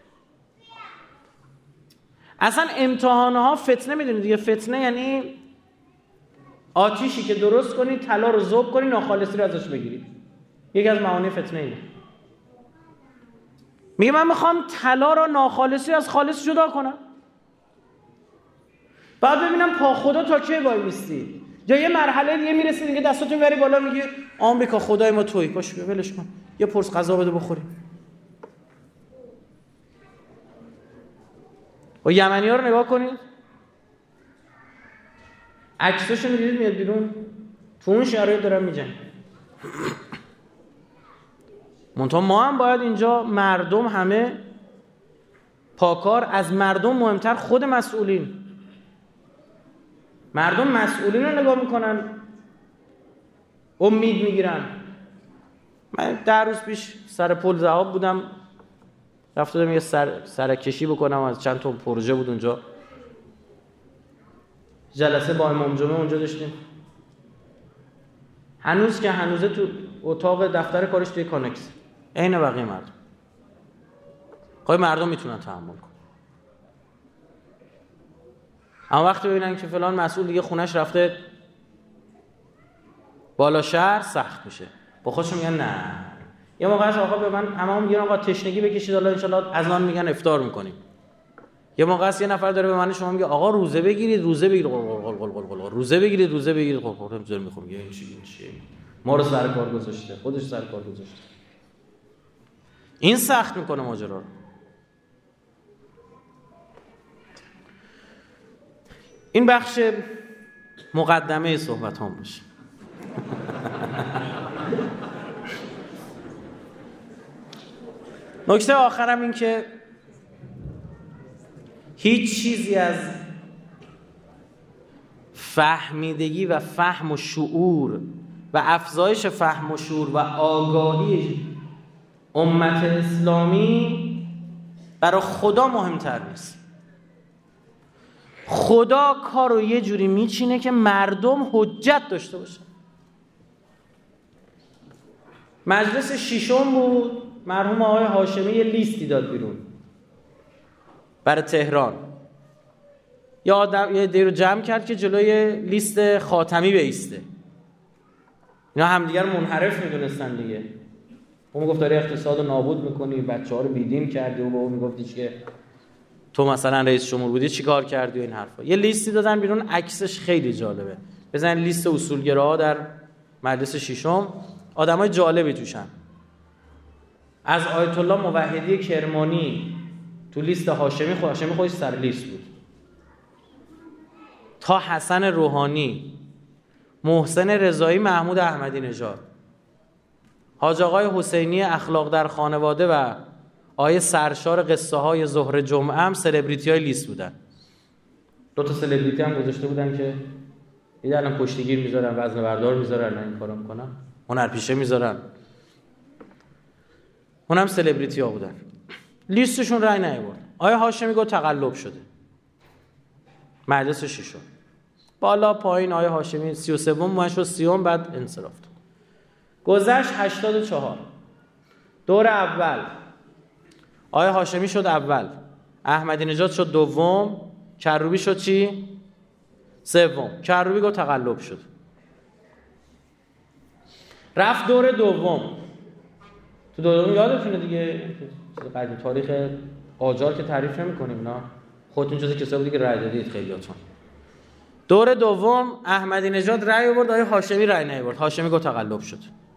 اصلا امتحانها فتنه میدونید دیگه. فتنه یعنی آتیشی که درست کنی طلا رو ذوب کنی ناخالصی رو ازش بگیری. یکی از معانی فتنه اینه. میگه من میخوام طلا را ناخالصی از خالص جدا کنم. بعد ببینم پا خدا تا کی وای میستی. یا یه مرحله دیگه میرسی دیگه دستاتون بری بالا میگه آمریکا خدای ما تویی، باش ولش کن، یه پرس غذا بده بخوریم. و یمنی‌ها رو نگاه کنید، عکساشو می‌دیدید میاد بیرون، تو اون شرایط دارن میجنگن. منتها ما هم باید اینجا مردم همه پاکار، از مردم مهمتر خود مسئولین. مردم مسئولین رو نگاه میکنن، امید میگیرن. من ده روز پیش سر پل ذهاب بودم، رفتم یه سر سرکشی بکنم از چند تا پروژه بود اونجا. جلسه با امام جمعه اونجا داشتیم. هنوز که هنوزه تو اتاق دفتر کارش توی کانکس عین بقیه مردم. خب مردم میتونن تحمل کنن. اما وقتی ببینن که فلان مسئول دیگه خونش رفته بالا شهر، سخت میشه. با خودشون میگن نه. یه موقع از آقا به من همه میگن آقا تشنگی بکشید حالا ان شاءالله از آن میگن افطار میکنیم. یه موقع است یه نفر داره به من شما میگه آقا روزه بگیرید، روزه بگیرید، قل قل قل قل قل روزه بگیرید، روزه بگیرید. خب خودم نمیذارم میخوام میگه این چی این چی ما رو سر کار گذاشته، خودش سر کار گذاشته. این سخت میکنه ماجرا رو. این بخش مقدمه صحبت هم باشه. نکته آخرم این که هیچ چیزی از فهمیدگی و فهم و شعور و افزایش فهم و شعور و آگاهی امت اسلامی برای خدا مهمتر نیست. خدا کارو یه جوری میچینه که مردم حجت داشته باشن. مجلس ششم بود، مرحوم آقای هاشمی یه لیستی داد بیرون برای تهران. یه آدم یه دی رو جمع کرد که جلوی لیست خاتمی بایسته. اینا همدیگر منحرف میدونستن دیگه. اون میگفت داری اقتصاد رو نابود میکنی، بچه‌ها رو بیدین کردی، و با اون میگفتی که تو مثلا رئیس جمهور بودی چیکار کردی و این حرفا. یه لیستی دادن بیرون، عکسش خیلی جالبه. بزن لیست اصولگراها در مجلس ششم، آدمای جالبی توشن. از آیت الله موحدی کرمانی تو لیست هاشمی، خود هاشمی خودش سر لیست بود، تا حسن روحانی، محسن رضایی، محمود احمدی نژاد، حاج آقای حسینی اخلاق در خانواده و آیه سرشار قصه های ظهر جمعه هم سلبریتی های لیست بودن. دو تا سلبریتی هم گذاشته بودن که ایده الان پشتگیر میذارن، وزن بردار میذارن، این کارو میکنن، هنرپیشه میذارن. اونم سلبریتی ها بودن. لیستشون رای نیاورد. آیه هاشمی گفت تقلب شده. مجلس ششم بالا پایین، آیه هاشمی سی و سوم ماهش و سیوم، بعد انصراف داد. گذشت هشتاد و چهار. دور اول آیه هاشمی شد اول، احمدی نژاد شد دوم، کروبی شد چی؟ سوم. کروبی گفت تقلب شد. رفت دور دوم. تو دوم یادتونه دیگه، قدیم تاریخ قاجار که تعریف نمی‌کنیم اینا، خودتون جز کسایی بودی که رأی دادید خیلیاتون. دور دوم احمدی نژاد رأی آورد، آیه هاشمی رأی نیاورد. هاشمی گفت تقلب شد.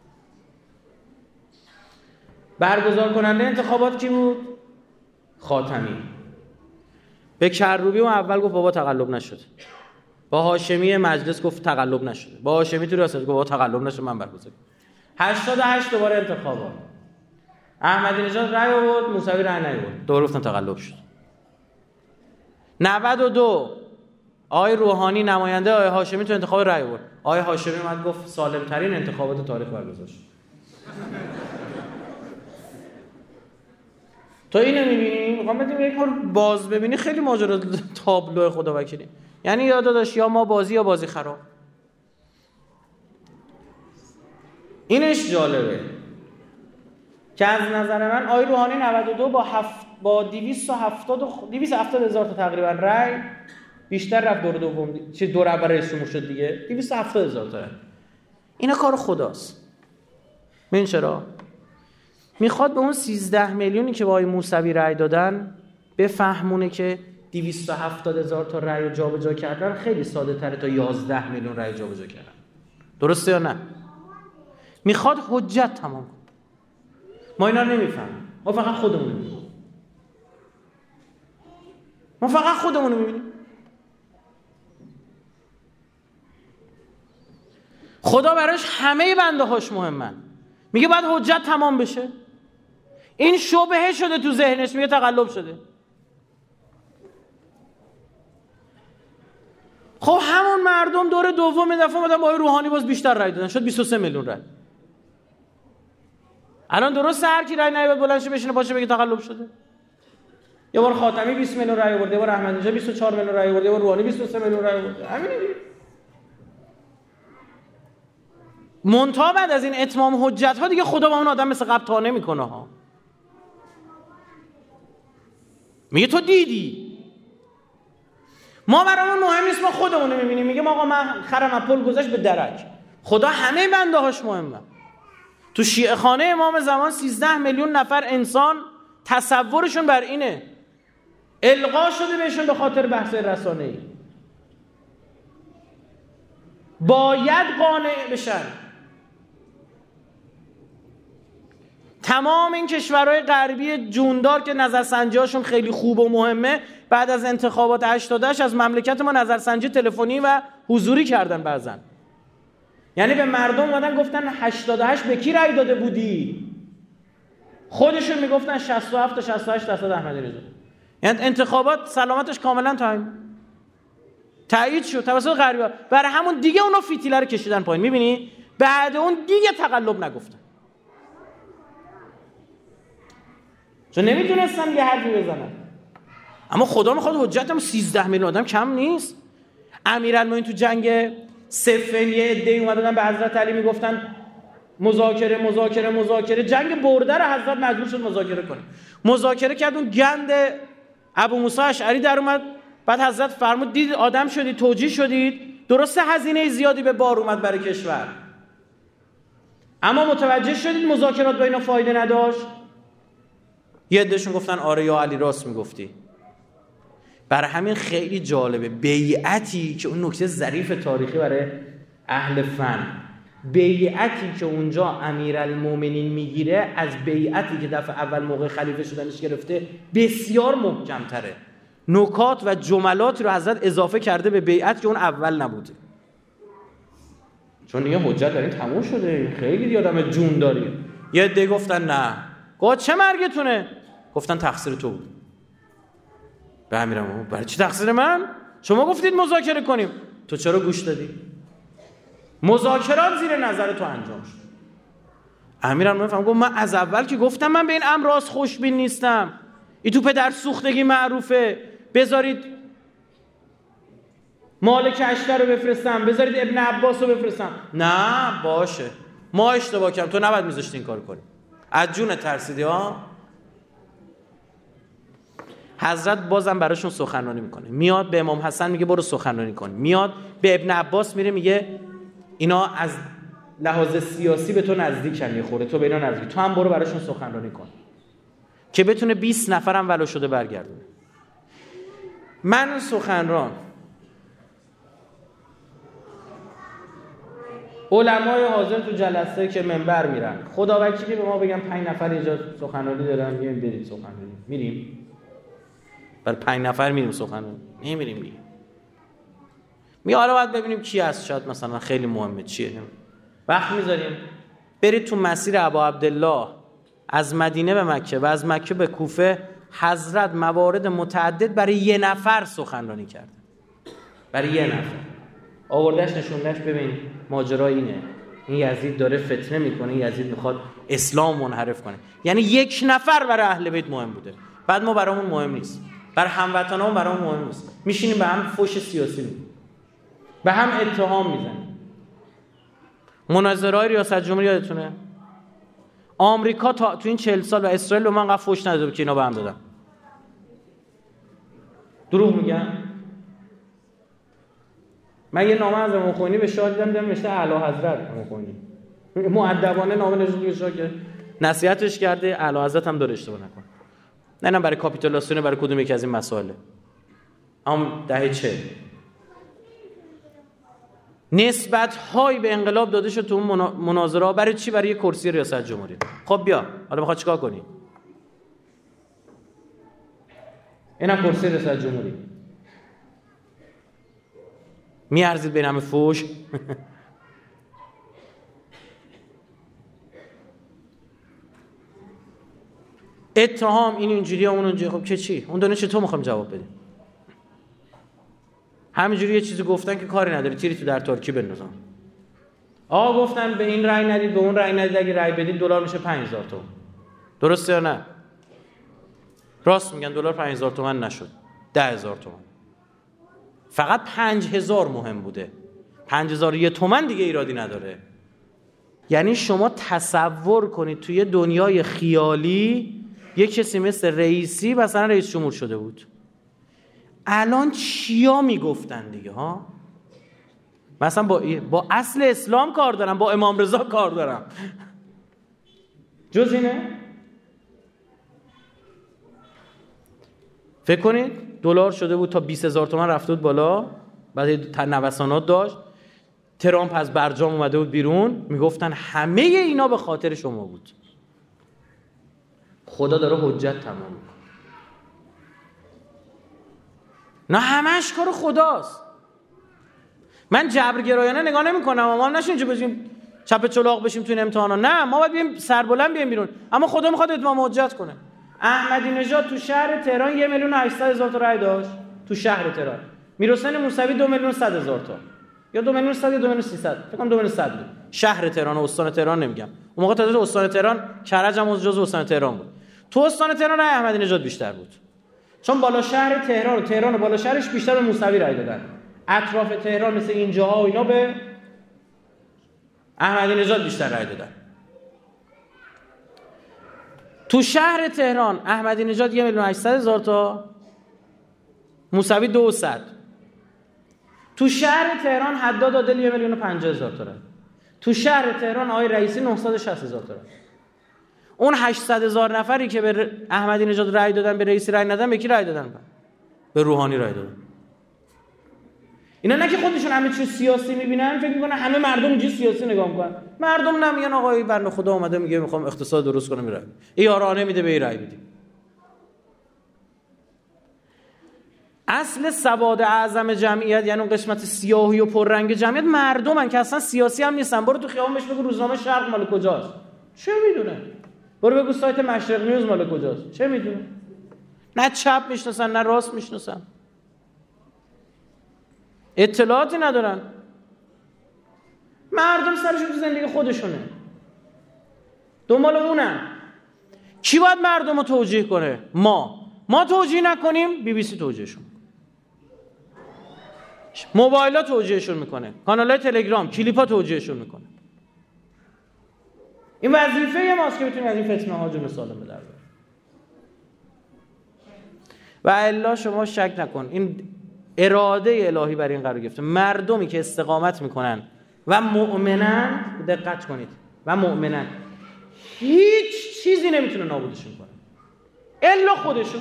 برگزار کننده انتخابات کی بود؟ خاتمی. به کروبی اون اول گفت بابا تقلب نشد. با هاشمی مجلس گفت تقلب نشده. با هاشمی تو ریاست گفت بابا تقلب نشد، من برگزار. هشتاد و هشت دوباره انتخابات. احمدی نژاد رأی آورد، موسوی رأی نیاورد. دوباره گفتن تقلب شد. نود و دو آقای روحانی نماینده آقای هاشمی تو انتخاب رأی آورد. آقای هاشمی اومد گفت سالم ترین انتخابات تاریخ برگزار شد. تو اینو می‌بینی، می‌خوام بدیم یک بار باز ببینی، خیلی ماجرا تابلو خدا وکیلی. یعنی یاد داشت یا ما بازی یا بازی خراب. اینش جالبه که از نظر من آقای روحانی نود و دو با هفت با دویست و هفتاد هزار تا تقریبا رای بیشتر رفت دور دوم، چه دور اول رئیس جمهور شد دیگه، دویست و هفتاد هزار تا رای. اینا کار خداست. ببین چرا میخواد به اون سیزده میلیونی که با آقای موسوی رأی دادن بفهمونه که دویست و هفتاد هزار تا رأی رو جابجا کردن خیلی ساده تره تا یازده میلیون رأی جابجا کردن. درسته یا نه؟ میخواد حجت تمام کنه. ما اینا نمیفهمیم، ما فقط خودمون رو میبینیم. ما فقط خودمون رو میبینیم. خدا براش همه بنده هاش مهمن. میگه باید حجت تمام بشه. این شبهه شده تو ذهنش، میگه تقلب شده. خب همون مردم دور دوم دفعه اومدن با روحانی باز بیشتر رای دادن، شد بیست و سه میلیون رای. الان درسته هر کی رای نیاد بلند شه بشینه باشه بگه تقلب شده؟ یه بار خاتمی بیست میلیون رای آورد، یه بار احمدی نژاد بیست و چهار میلیون رای آورد، یه بار روحانی بیست و سه میلیون رای آورد. همین دیگه. منتها بعد از این اتمام حجت ها دیگه خدا با اون آدم مثل قبل تا نمیکنه ها. میگه تو دیدی. ما برامون مهم نیست، ما خودمون رو میبینیم. میگه آقا من خرم از پل گذشت به درک. خدا همه بنده هاش مهمه. تو شیعه خانه امام زمان سیزده میلیون نفر انسان تصورشون بر اینه، القا شده بهشون به خاطر بحث رسانه‌ای، باید قانع بشن. تمام این کشورهای غربی جوندار که نظرسنجی‌هاشون خیلی خوب و مهمه، بعد از انتخابات هشتاد و هشت از مملکت ما نظرسنجی تلفنی و حضوری کردن بعضن. یعنی به مردم اومدن گفتن هشتاد و هشت به کی رأی داده بودی؟ خودشون میگفتن شصت و هفت تا شصت و هشت درصد احمدی نژاد. یعنی انتخابات سلامتش کاملا تعیین تایید شد توسط غربی‌ها. برای همون دیگه اونا فتیله رو کشیدن پایین. میبینی؟ بعد اون دیگه تقلب نگفتن، چون نمیتونستن یه حرفی بزنن. اما خدا میخواد حجتم سیزده میلیون آدم کم نیست. امیرالمومنین تو جنگ صفین یه عده‌ای اومدن به حضرت علی میگفتن مذاکره مذاکره مذاکره. جنگ برده رو حضرت مجبور شد مذاکره کنه. مذاکره کرد، اون گند ابو موسی اشعری در اومد. بعد حضرت فرمود دید آدم شدید، توجیه شدید، درسته هزینه زیادی به بار اومد برای کشور، اما متوجه شدید مذاکرات با اینا فایده نداشت. یه عدهشون گفتن آره یا علی راست میگفتی. برای همین خیلی جالبه بیعتی که اون نکته ظریف تاریخی برای اهل فن، بیعتی که اونجا امیرالمومنین میگیره از بیعتی که دفعه اول موقع خلیفه شدنش گرفته بسیار محکم تره. نکات و جملاتی رو حضرت اضافه کرده به بیعت که اون اول نبوده. چون دیگه حجت دارین تموم شده، خیلی دیگه آدم جون داری. یه عده گفتن نه. گفت چه مرگتونه؟ گفتن تقصیر تو بود. به امیرالمومنین برای چی تقصیر من؟ شما گفتید مذاکره کنیم، تو چرا گوش دادی؟ مذاکرات زیر نظر تو انجام شد. امیرالمومنین فهم گفت من از اول که گفتم من به این امر راست خوشبین نیستم، این تو پدر سوختگی معروفه، بذارید مالک اشتر رو بفرستم، بذارید ابن عباس رو بفرستم. نه باشه ما اشتباه کردیم، تو نباید میذاشتی این کار کنی، از جون ترسیدی ها. حضرت بازم براشون سخنرانی میکنه، میاد به امام حسن میگه برو سخنرانی کن، میاد به ابن عباس میره میگه اینا از لحاظ سیاسی به تو نزدیکن، یه خورده تو به اینا نزدیک، تو هم برو براشون سخنرانی کن که بتونه بیست نفرم ولو شده برگردونه. من سخنران، علمای حاضر تو جلسه که منبر میرن، خدا وکیلی که به ما بگن پنج نفر اینجا سخنرانی دارن، میگیم برید سخنرانی، میریم برای پنج نفر میریم سخنرانی، نمیریم دیگه. می حالا باید ببینیم کی هست، شاید مثلا خیلی مهمه چیه، وقت میذاریم برید تو مسیر ابا عبدالله از مدینه به مکه و از مکه به کوفه. حضرت موارد متعدد برای یه نفر سخنرانی کرد، برای یه نفر آوردش نشوندش. ببین ماجرا اینه، این یزید داره فتنه میکنه، یزید میخواد اسلام منحرف کنه. یعنی یک نفر برای اهل بیت مهم بوده، بعد ما برامون مهم نیست، برای هموطنامون برامون مهم نیست، میشینیم به هم فوش سیاسی میدیم، به هم اتهام میزنیم. مناظره‌های ریاست جمهوری یادتونه آمریکا تا تو این چهل سال و اسرائیل به من قفل فوش نداده که اینا به هم دادن. دروغ میگن؟ من یه نامه از امام خمینی به شاه دیدم، دیدم نوشته اعلی حضرت امام خمینی، مؤدبانه نامه نوشته به شاه که نصیحتش کرده، اعلی حضرت هم داره اشتباه نکنه. نه نه برای کاپیتولاسیون، برای کدوم یکی از این مسائل. اما دهه چه نسبت های به انقلاب داده شد تو اون مناظره. برای چی؟ برای یه کرسی ریاست جمهوری. خب بیا حالا میخواد چیکار کنی؟ اینم کرسی ریاست جمهوری میارزید بین همه فوش. اتهام این اینجوری اون اونجوری. خب که چی؟ اون دونه چطور میخوام جواب بدیم؟ همینجوری یه چیزی گفتن که کاری نداره، تیری تو در ترکی بندازن. آقا گفتن به این رأی ندید، به اون رأی ندید، اگه رأی بدید دلار میشه پنج هزار تومان. درسته یا نه؟ راست میگن، دلار پنج هزار تومان نشد، ده هزار تومان. فقط پنج هزار مهم بوده. پنج هزار و یک تومان دیگه ایرادی نداره. یعنی شما تصور کنید توی دنیای خیالی یک کسی مثل رئیسی مثلا رئیس جمهور شده بود. الان چیا میگفتن دیگه ها؟ مثلا با با اصل اسلام کار دارم، با امام رضا کار دارم. جز اینه؟ فکر کنید دلار شده بود تا بیست هزار تومان رفته بود بالا، بعد نوسانات داشت. ترامپ از برجام اومده بود بیرون، میگفتن همه اینا به خاطر شما بود. خدا داره حجت تمام میکنه. نه همش کار خداست. من جبرگرایانه نگاه نمی کنم. ما نشین اینجا بشیم چپ چلاق بشیم تو این امتحانا. نه، ما باید بیایم سربلند بیایم بیرون. اما خدا میخواد اتمام حجت کنه. احمدی نژاد تو شهر تهران یک میلیون و هشتصد هزار تا رای داشت تو شهر تهران. میرحسین موسوی دو میلیون و صد هزار تا، یا دو میلیون و صد یا دو میلیون و سیصد، فکر کنم دو میلیون و صد بود. شهر تهران و استان تهران نمیگم. اون موقع تعداد استان تهران کرج هم جزو استان تهران بود. تو استان تهران رای احمدی نژاد بیشتر بود. چون بالا شهر تهران و تهران و بالا شهرش بیشتر به موسوی رای دادن. اطراف تهران مثل اینجاها و اینا به احمدی نژاد بیشتر رای دادن. تو شهر تهران احمدی نژاد یک میلیون و هشتصد هزار تا، موسوی دو و صد. تو شهر تهران حداد عادل یک میلیون و پنجاه هزار تا رای. تو شهر تهران آقای رئیسی نهصد و شصت هزار تا رای. اون هشتصد هزار نفری که به احمدی نژاد رای دادن به رئیسی رای ندادن، به کی رای دادن؟ به روحانی رای دادن. اینا نه که خودشون همه چیز سیاسی میبینن، فکر میکنن همه مردم اینجوری سیاسی نگاه میکنن. مردم نمیگن آقای بنده خدا اومده میگه میخوام اقتصاد درست کنم میره. یارانه میده به این رای بدیم. اصل سواد اعظم جمعیت، یعنی اون قسمت سیاهی و پررنگ جمعیت، مردمن که اصلا سیاسی هم نیستن. برو تو خیابون بهش بگو روزنامه شرق مال کجاست، چه میدونه؟ برو بگو سایت مشرق نیوز مال کجاست، چه میدونه؟ نه چپ میشناسن نه راست میشناسن، اطلاعاتی ندارن. مردم سرشون تو زندگی خودشونه، دنبال اونن. کی باید مردم رو توجیه کنه؟ ما ما توجیه نکنیم بی بی سی توجیهشون، موبایل ها توجیهشون میکنه، کانال های تلگرام، کلیپ ها توجیهشون میکنه. این وظیفه ماست که بتونیم از این فتنه ها جلو سالم به در بیاریم. و الا شما شک نکن این اراده الهی بر این قرار گرفته. مردمی که استقامت میکنن و مؤمنن، دقت کنید، و مؤمنن، هیچ چیزی نمیتونه نابودشون کنه الا خودشون.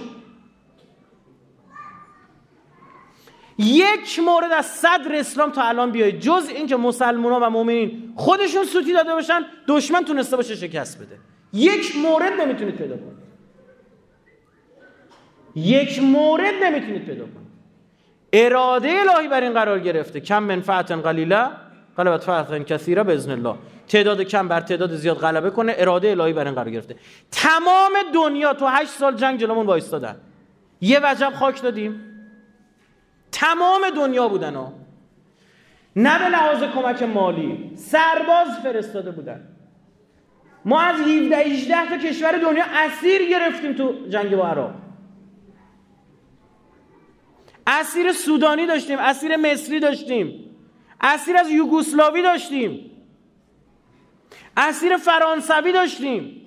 یک مورد از صدر اسلام تا الان بیایید جز این که مسلمانان و مؤمنین خودشون سوتی داده باشن، دشمن تونسته باشه شکست بده. یک مورد نمیتونید پیدا کنید. یک مورد نمیتونید پیدا کنید. اراده الهی بر این قرار گرفته. کم من فئة قلیله غلبت فئة کثیره باذن الله. تعداد کم بر تعداد زیاد غلبه کنه. اراده الهی بر این قرار گرفته. تمام دنیا تو هشت سال جنگ جلومون وایستادن، یه وجب خاک دادیم. تمام دنیا بودن ها، نه به لحاظ کمک مالی، سرباز فرستاده بودن. ما از هفده هجده تا کشور دنیا اسیر گرفتیم تو جنگ با عراق. اسیر سودانی داشتیم، اسیر مصری داشتیم، اسیر از یوگسلاوی داشتیم، اسیر فرانسوی داشتیم.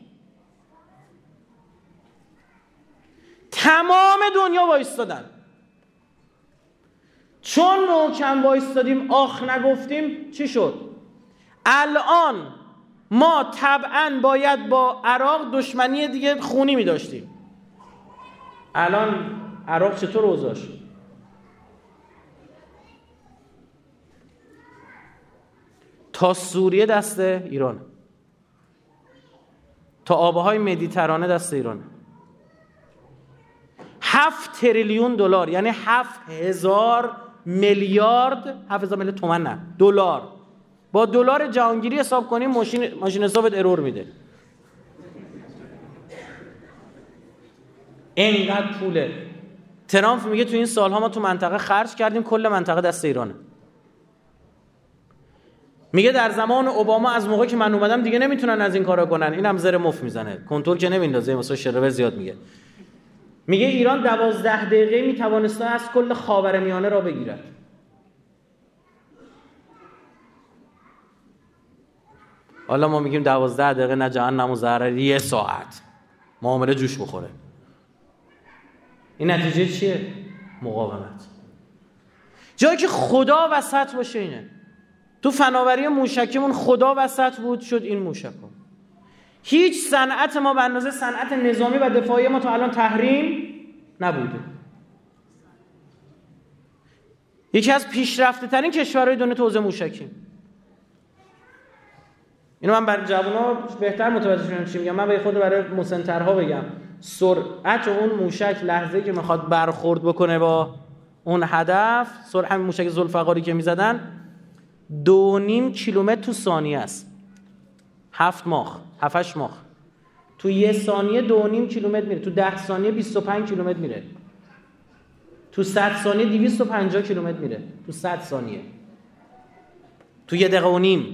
تمام دنیا وایستادن. چون محکم وایستادیم، آخ نگفتیم، چی شد؟ الان ما طبعا باید با عراق دشمنی دیگه خونی می داشتیم. الان عراق چطور اوضاعش؟ تا سوریه دست ایران، تا آبهای مدیترانه دست ایران. هفت تریلیون دلار، یعنی هفت هزار میلیارد، هفت هزار میلیارد تومن نه دلار، با دلار جهانگیری حساب کنیم ماشین ماشین حسابت ارور میده. اینقدر پوله. ترامپ میگه تو این سالها ما تو منطقه خرج کردیم، کل منطقه دست ایرانه. میگه در زمان اوباما از موقعی که من اومدم دیگه نمیتونن از این کارا کنن. اینم زر مفت میزنه، کنترل که نمیندازه، مثلا شربه زیاد میگه. میگه ایران دوازده دقیقه میتوانسته از کل خاورمیانه را بگیرد. حالا ما میگیم دوازده دقیقه، نه جهنم و ضرر یه ساعت معامله جوش بخوره. این نتیجه چیه؟ مقاومت. جایی که خدا وسط باشه اینه. تو فناوری موشکیمون خدا وسط بود، شد این موشکم. هیچ صنعت ما به اندازه صنعت نظامی و دفاعی ما تا الان تحریم نبوده. یکی از پیشرفته ترین کشورهای دنیا تو حوزه موشکیم. اینو من برای جوونا بهتر متوجه شدم چی میگم. من به خود برای مسنترها بگم، سرعت اون موشک لحظه‌ای که میخواد برخورد بکنه با اون هدف، سرعت همین موشک ذوالفقاری که میزدن دو نیم کیلومتر تو ثانیه است. هفت ماخ، هفتش ماخ. تو یه ثانیه دو نیم کیلومتر میره، تو ده ثانیه بیست و پنج کیلومتر میره، تو صد ثانیه دویست و پنجاه کیلومتر میره، تو صد ثانیه، تو یه دقیقه و نیم.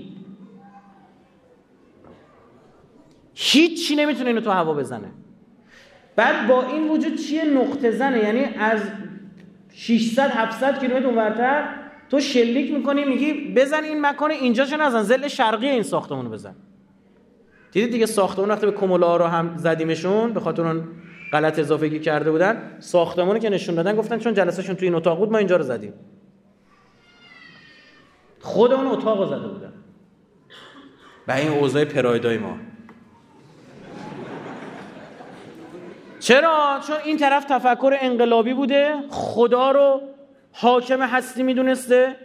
هیچی نمیتونه اینو تو هوا بزنه. بعد با این وجود چیه؟ نقطه زنه، یعنی از ششصد هفتصد کیلومتر اونورتر تو شلیک میکنی، میگی بزن این مکان اینجا چه نزن، زل شرقی این ساختمونو بزن. دیدید دیگه ساختمون وقتی به کمولا رو هم زدیمشون به خاطر اون غلط اضافه‌ای کرده بودن، ساختمونو که نشون دادن گفتن چون جلسهشون تو این اتاق بود ما اینجا رو زدیم. خود اون اتاقو زده بودن. و این اوضاع پرایدای ما. چرا؟ چون این طرف تفکر انقلابی بوده، خدا رو حاکم هستی میدونسته،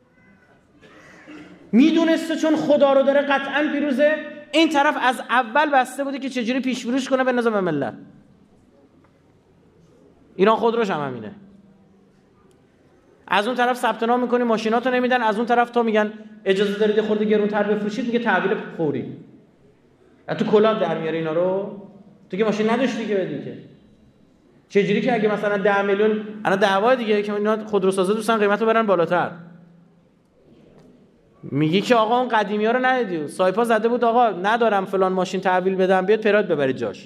میدونسته چون خدا رو داره قطعا پیروزه. این طرف از اول بسته بوده که چجوری پیش فروش کنه به نظام ملت. ایران خودروش هم همینه. از اون طرف ثبت نام میکنی ماشیناتو نمیدن، از اون طرف تا میگن اجازه دارید خورده گرونتر بفروشید، میگه تحویل فوری. تو کلاه در میاره اینا رو. تو که ماشین نداشتی که بدی که. چجوری که اگه مثلا ده میلیون الان دعوا دیگه که اینا خودروسازا دوستان قیمتو برن بالاتر، میگی که آقا اون قدیمی ها رو ندیدی، سایپا زده بود آقا ندارم فلان ماشین تحویل بدم بیاد پراد ببرید جاش.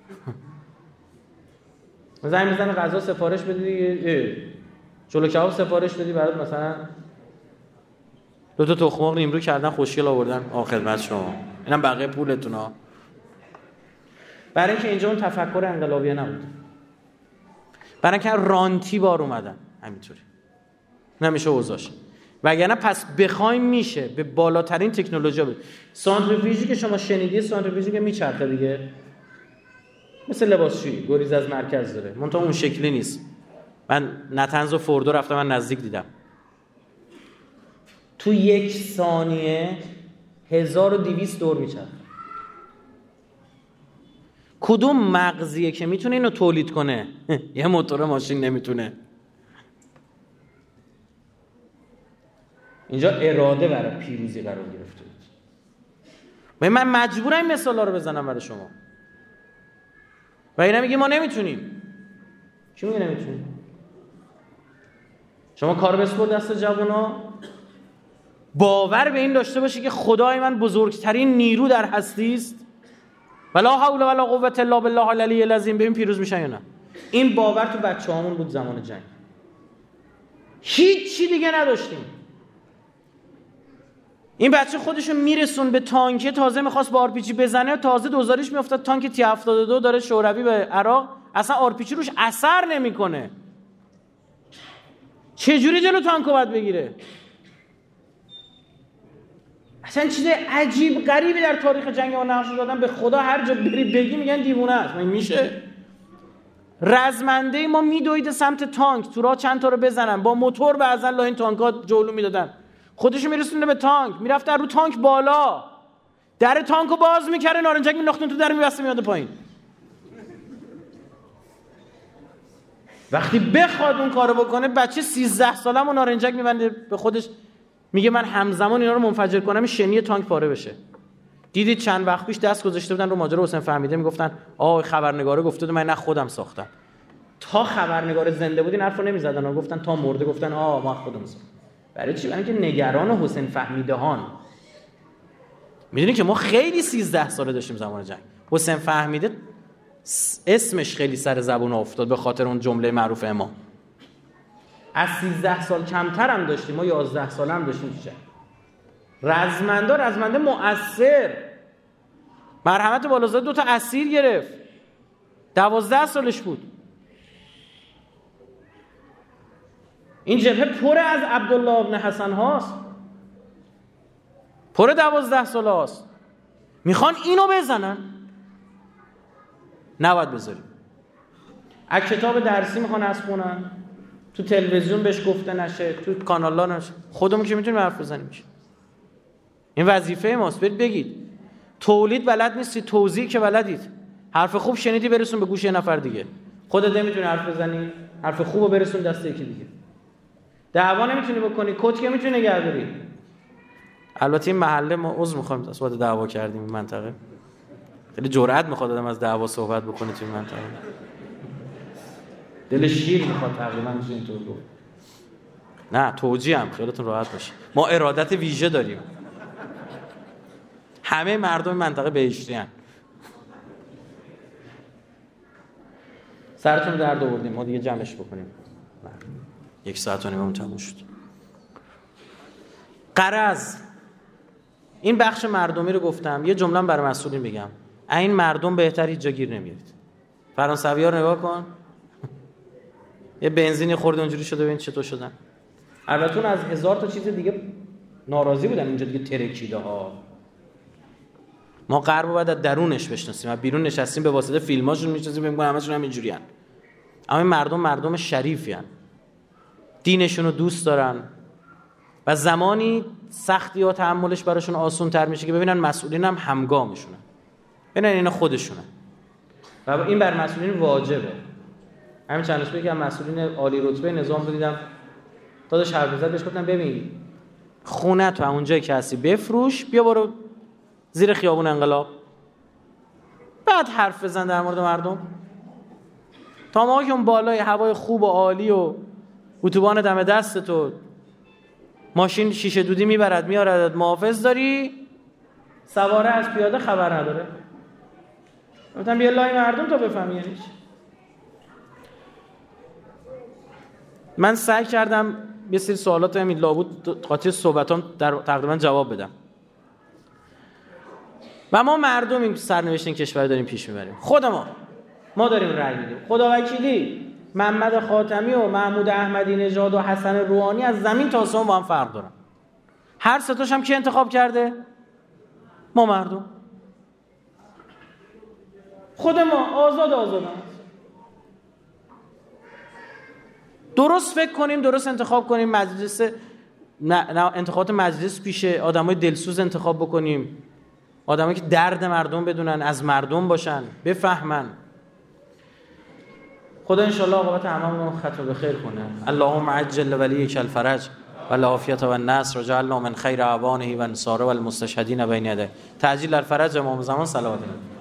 زنگ میزنه غذا سفارش بدی دیگه، چلو کباب سفارش بدی برات مثلا دو تا تخم مرغ نیمرو کردن خوشگل آوردن، آ خدمت شما، اینم بقیه پولتونا. برای اینکه اینجا اون تفکر انقلابی نبود، برای اینکه رانتی بار اومدن همینطوری نمیشه اوضاعش. وگرنه پس بخوایم میشه به بالاترین تکنولوژی بود. سانتریفیوژی که شما شنیدی، سانتریفیوژی که میچرخه دیگه، مثل لباسشویی گریز از مرکز داره، منتها اون شکلی نیست. من نتنز و فوردو رفتم، من نزدیک دیدم، تو یک ثانیه هزار و دویست دور میچرخه. کدوم مغزیه که میتونه اینو تولید کنه؟ یه موتور ماشین نمیتونه. اینجا اراده برای پیروزی قرار گرفته بود. من مجبورم این مثالا رو بزنم برای شما. و اینا میگه ما نمیتونیم. چی میگه نمیتونیم؟ شما کار بسپر دست جوونا، باور به این داشته باشی که خدای من بزرگترین نیرو در هستی است. ولا حول ولا قوة الا بالله العلی العظیم. ببین پیروز میشن یا نه. این باور تو بچه‌هامون بود زمان جنگ. هیچ چی دیگه نداشتیم. این بچه خودشو میرسون به تانکه، تازه میخواست با آرپیجی بزنه، تازه دوزاریش میافتاد تانک تی هفتاد و دو داره شوروی به عراق، اصلا آرپیجی روش اثر نمیکنه. چجوری جلو تانکو باید بگیره؟ اصلا چیز عجیب غریبی در تاریخ جنگ ها نقش دادن. به خدا هر جا بری بگی میگن دیوونه است. من میشه رزمنده ما میدوید سمت تانک، تو راه چند تا رو بزنن، با موتور بعضا لا این تانک‌ها جلو میدادن، خودشو میرسونه به تانک، میرفت رو تانک بالا، در تانکو باز میکرد، نارنجک مینداختن تو در میبسته میاد پایین. وقتی بخواد اون کارو بکنه، بچه سیزده ساله‌مو نارنجک میبنده به خودش، میگه من همزمان اینا رو منفجر کنم شنی تانک پاره بشه. دیدید چند وقت پیش دست گذاشته بودن رو ماجرا حسین فهمیده، میگفتن آه خبرنگاره گفته بود من نه خودم ساختم. تا خبرنگار زنده بود این حرفو نمیزدن و گفتن تا مرده گفتن آه ما خودمون ساختیم. برای چی؟ برای اینکه نگران حسین فهمیدهان. میدونی که ما خیلی سیزده ساله داشتیم زمان جنگ. حسین فهمیده اسمش خیلی سر زبون افتاد به خاطر اون جمله معروف امام. از سیزده سال کمتر هم داشتیم، ما یازده ساله هم داشتیم تو جنگ. رزمنده رزمنده مؤثر، مرحمت بالازاده دو تا اسیر گرفت، دوازده سالش بود. این جبهه پر از عبدالله ابن حسن هاست، پر دوازده ساله هاست. میخوان اینو بزنن، نباید بذاریم. از کتاب درسی میخوان از خونن، تو تلویزیون بهش گفته نشه، تو کانالا نشه، خودمون که میتونیم حرف بزنیم میشه. این وظیفه ماست. برید بگید. تولید بلد نیستی، توزیع که بلدید. حرف خوب شنیدی برسون به گوش یه نفر دیگه. خودت نمیتونی حرف بزنی، حرف خوبو برسون دست یکی دیگه. دعوا نمیتونی بکنی، کد که میتونی نگه داری. البته این محله ما عذر میخوایم اصلا دعوا کردیم این منطقه. خیلی جرأت میخواد آدم از دعوا صحبت بکنه تو این منطقه. دل شیر میخواد تقریبا میشه اینطور گفت. نه توجیه هم خیالتون راحت باشه. ما ارادت ویژه داریم. همه مردم منطقه بهشتی ان. سرتون درد آوردیم، ما دیگه جمعش بکنیم. یک ساعت و نیمه تموم شد. غرض این بخش مردمی رو گفتم، یه جمله برای مسئولین بگم. این مردم بهتر هیچ جا گیر نمیارید. فرانسوی‌ها رو نگاه کن. یه بنزینی خورده اونجوری شده، ببین چطور شدن. البته از هزار تا چیز دیگه ناراضی بودن، اینجا دیگه ترکیده ها. ما غرب رو باید از درونش بشناسیم، از بیرون نشستیم به واسطه فیلماشون میشناسیم، میگن همشون هم اینجوریان. اما این مردم مردم شریفی ان، دینشون رو دوست دارن و زمانی سختی و تحملش براشون آسان تر میشه که ببینن مسئولین هم همگامشونن، ببینن اینا خودشونن و این بر مسئولین واجبه. همین چند روز پیش که مسئولین عالی رتبه نظام رو دیدم، داداش حرف زد، بهش گفتم ببین خونه تو اون جایی که هستی بفروش، بیا برو زیر خیابون انقلاب، بعد حرف بزن در مورد مردم. تا ما که اون بالای هوای خوب و عالی و اتوبان دم دستت و ماشین شیشه دودی میبرد میارد، محافظ داری، سواره از پیاده خبر نداره. گفتم بیا لای مردم تا بفهمی یعنی چی. من سعی کردم یه سری سوالات همین لابود قاطی صحبتام در تقریبا جواب بدم. و ما مردم این سرنوشت این کشور داریم پیش میبریم. خود ما ما داریم رأی میدیم. خدا وکیلی محمد خاتمی و محمود احمدی نژاد و حسن روحانی از زمین تا آسمان با هم فرق دارن. هر سه تاش هم کی انتخاب کرده؟ ما مردم. خود ما آزاد آزاد هم. درست فکر کنیم، درست انتخاب کنیم. مجلس نه, نه انتخابات مجلس پیشه، آدمای دلسوز انتخاب بکنیم، آدمایی که درد مردم بدونن، از مردم باشن، بفهمن. خدا انشالله عاقبت هممون ختم به خیر کنه. اللهم عجل ولیک الفرج و العافیت و النصر و جعلنا من خیر اعوانه و انصاره و المستشهدین بین یدیه. تعجیل الفرج امام زمان صلوات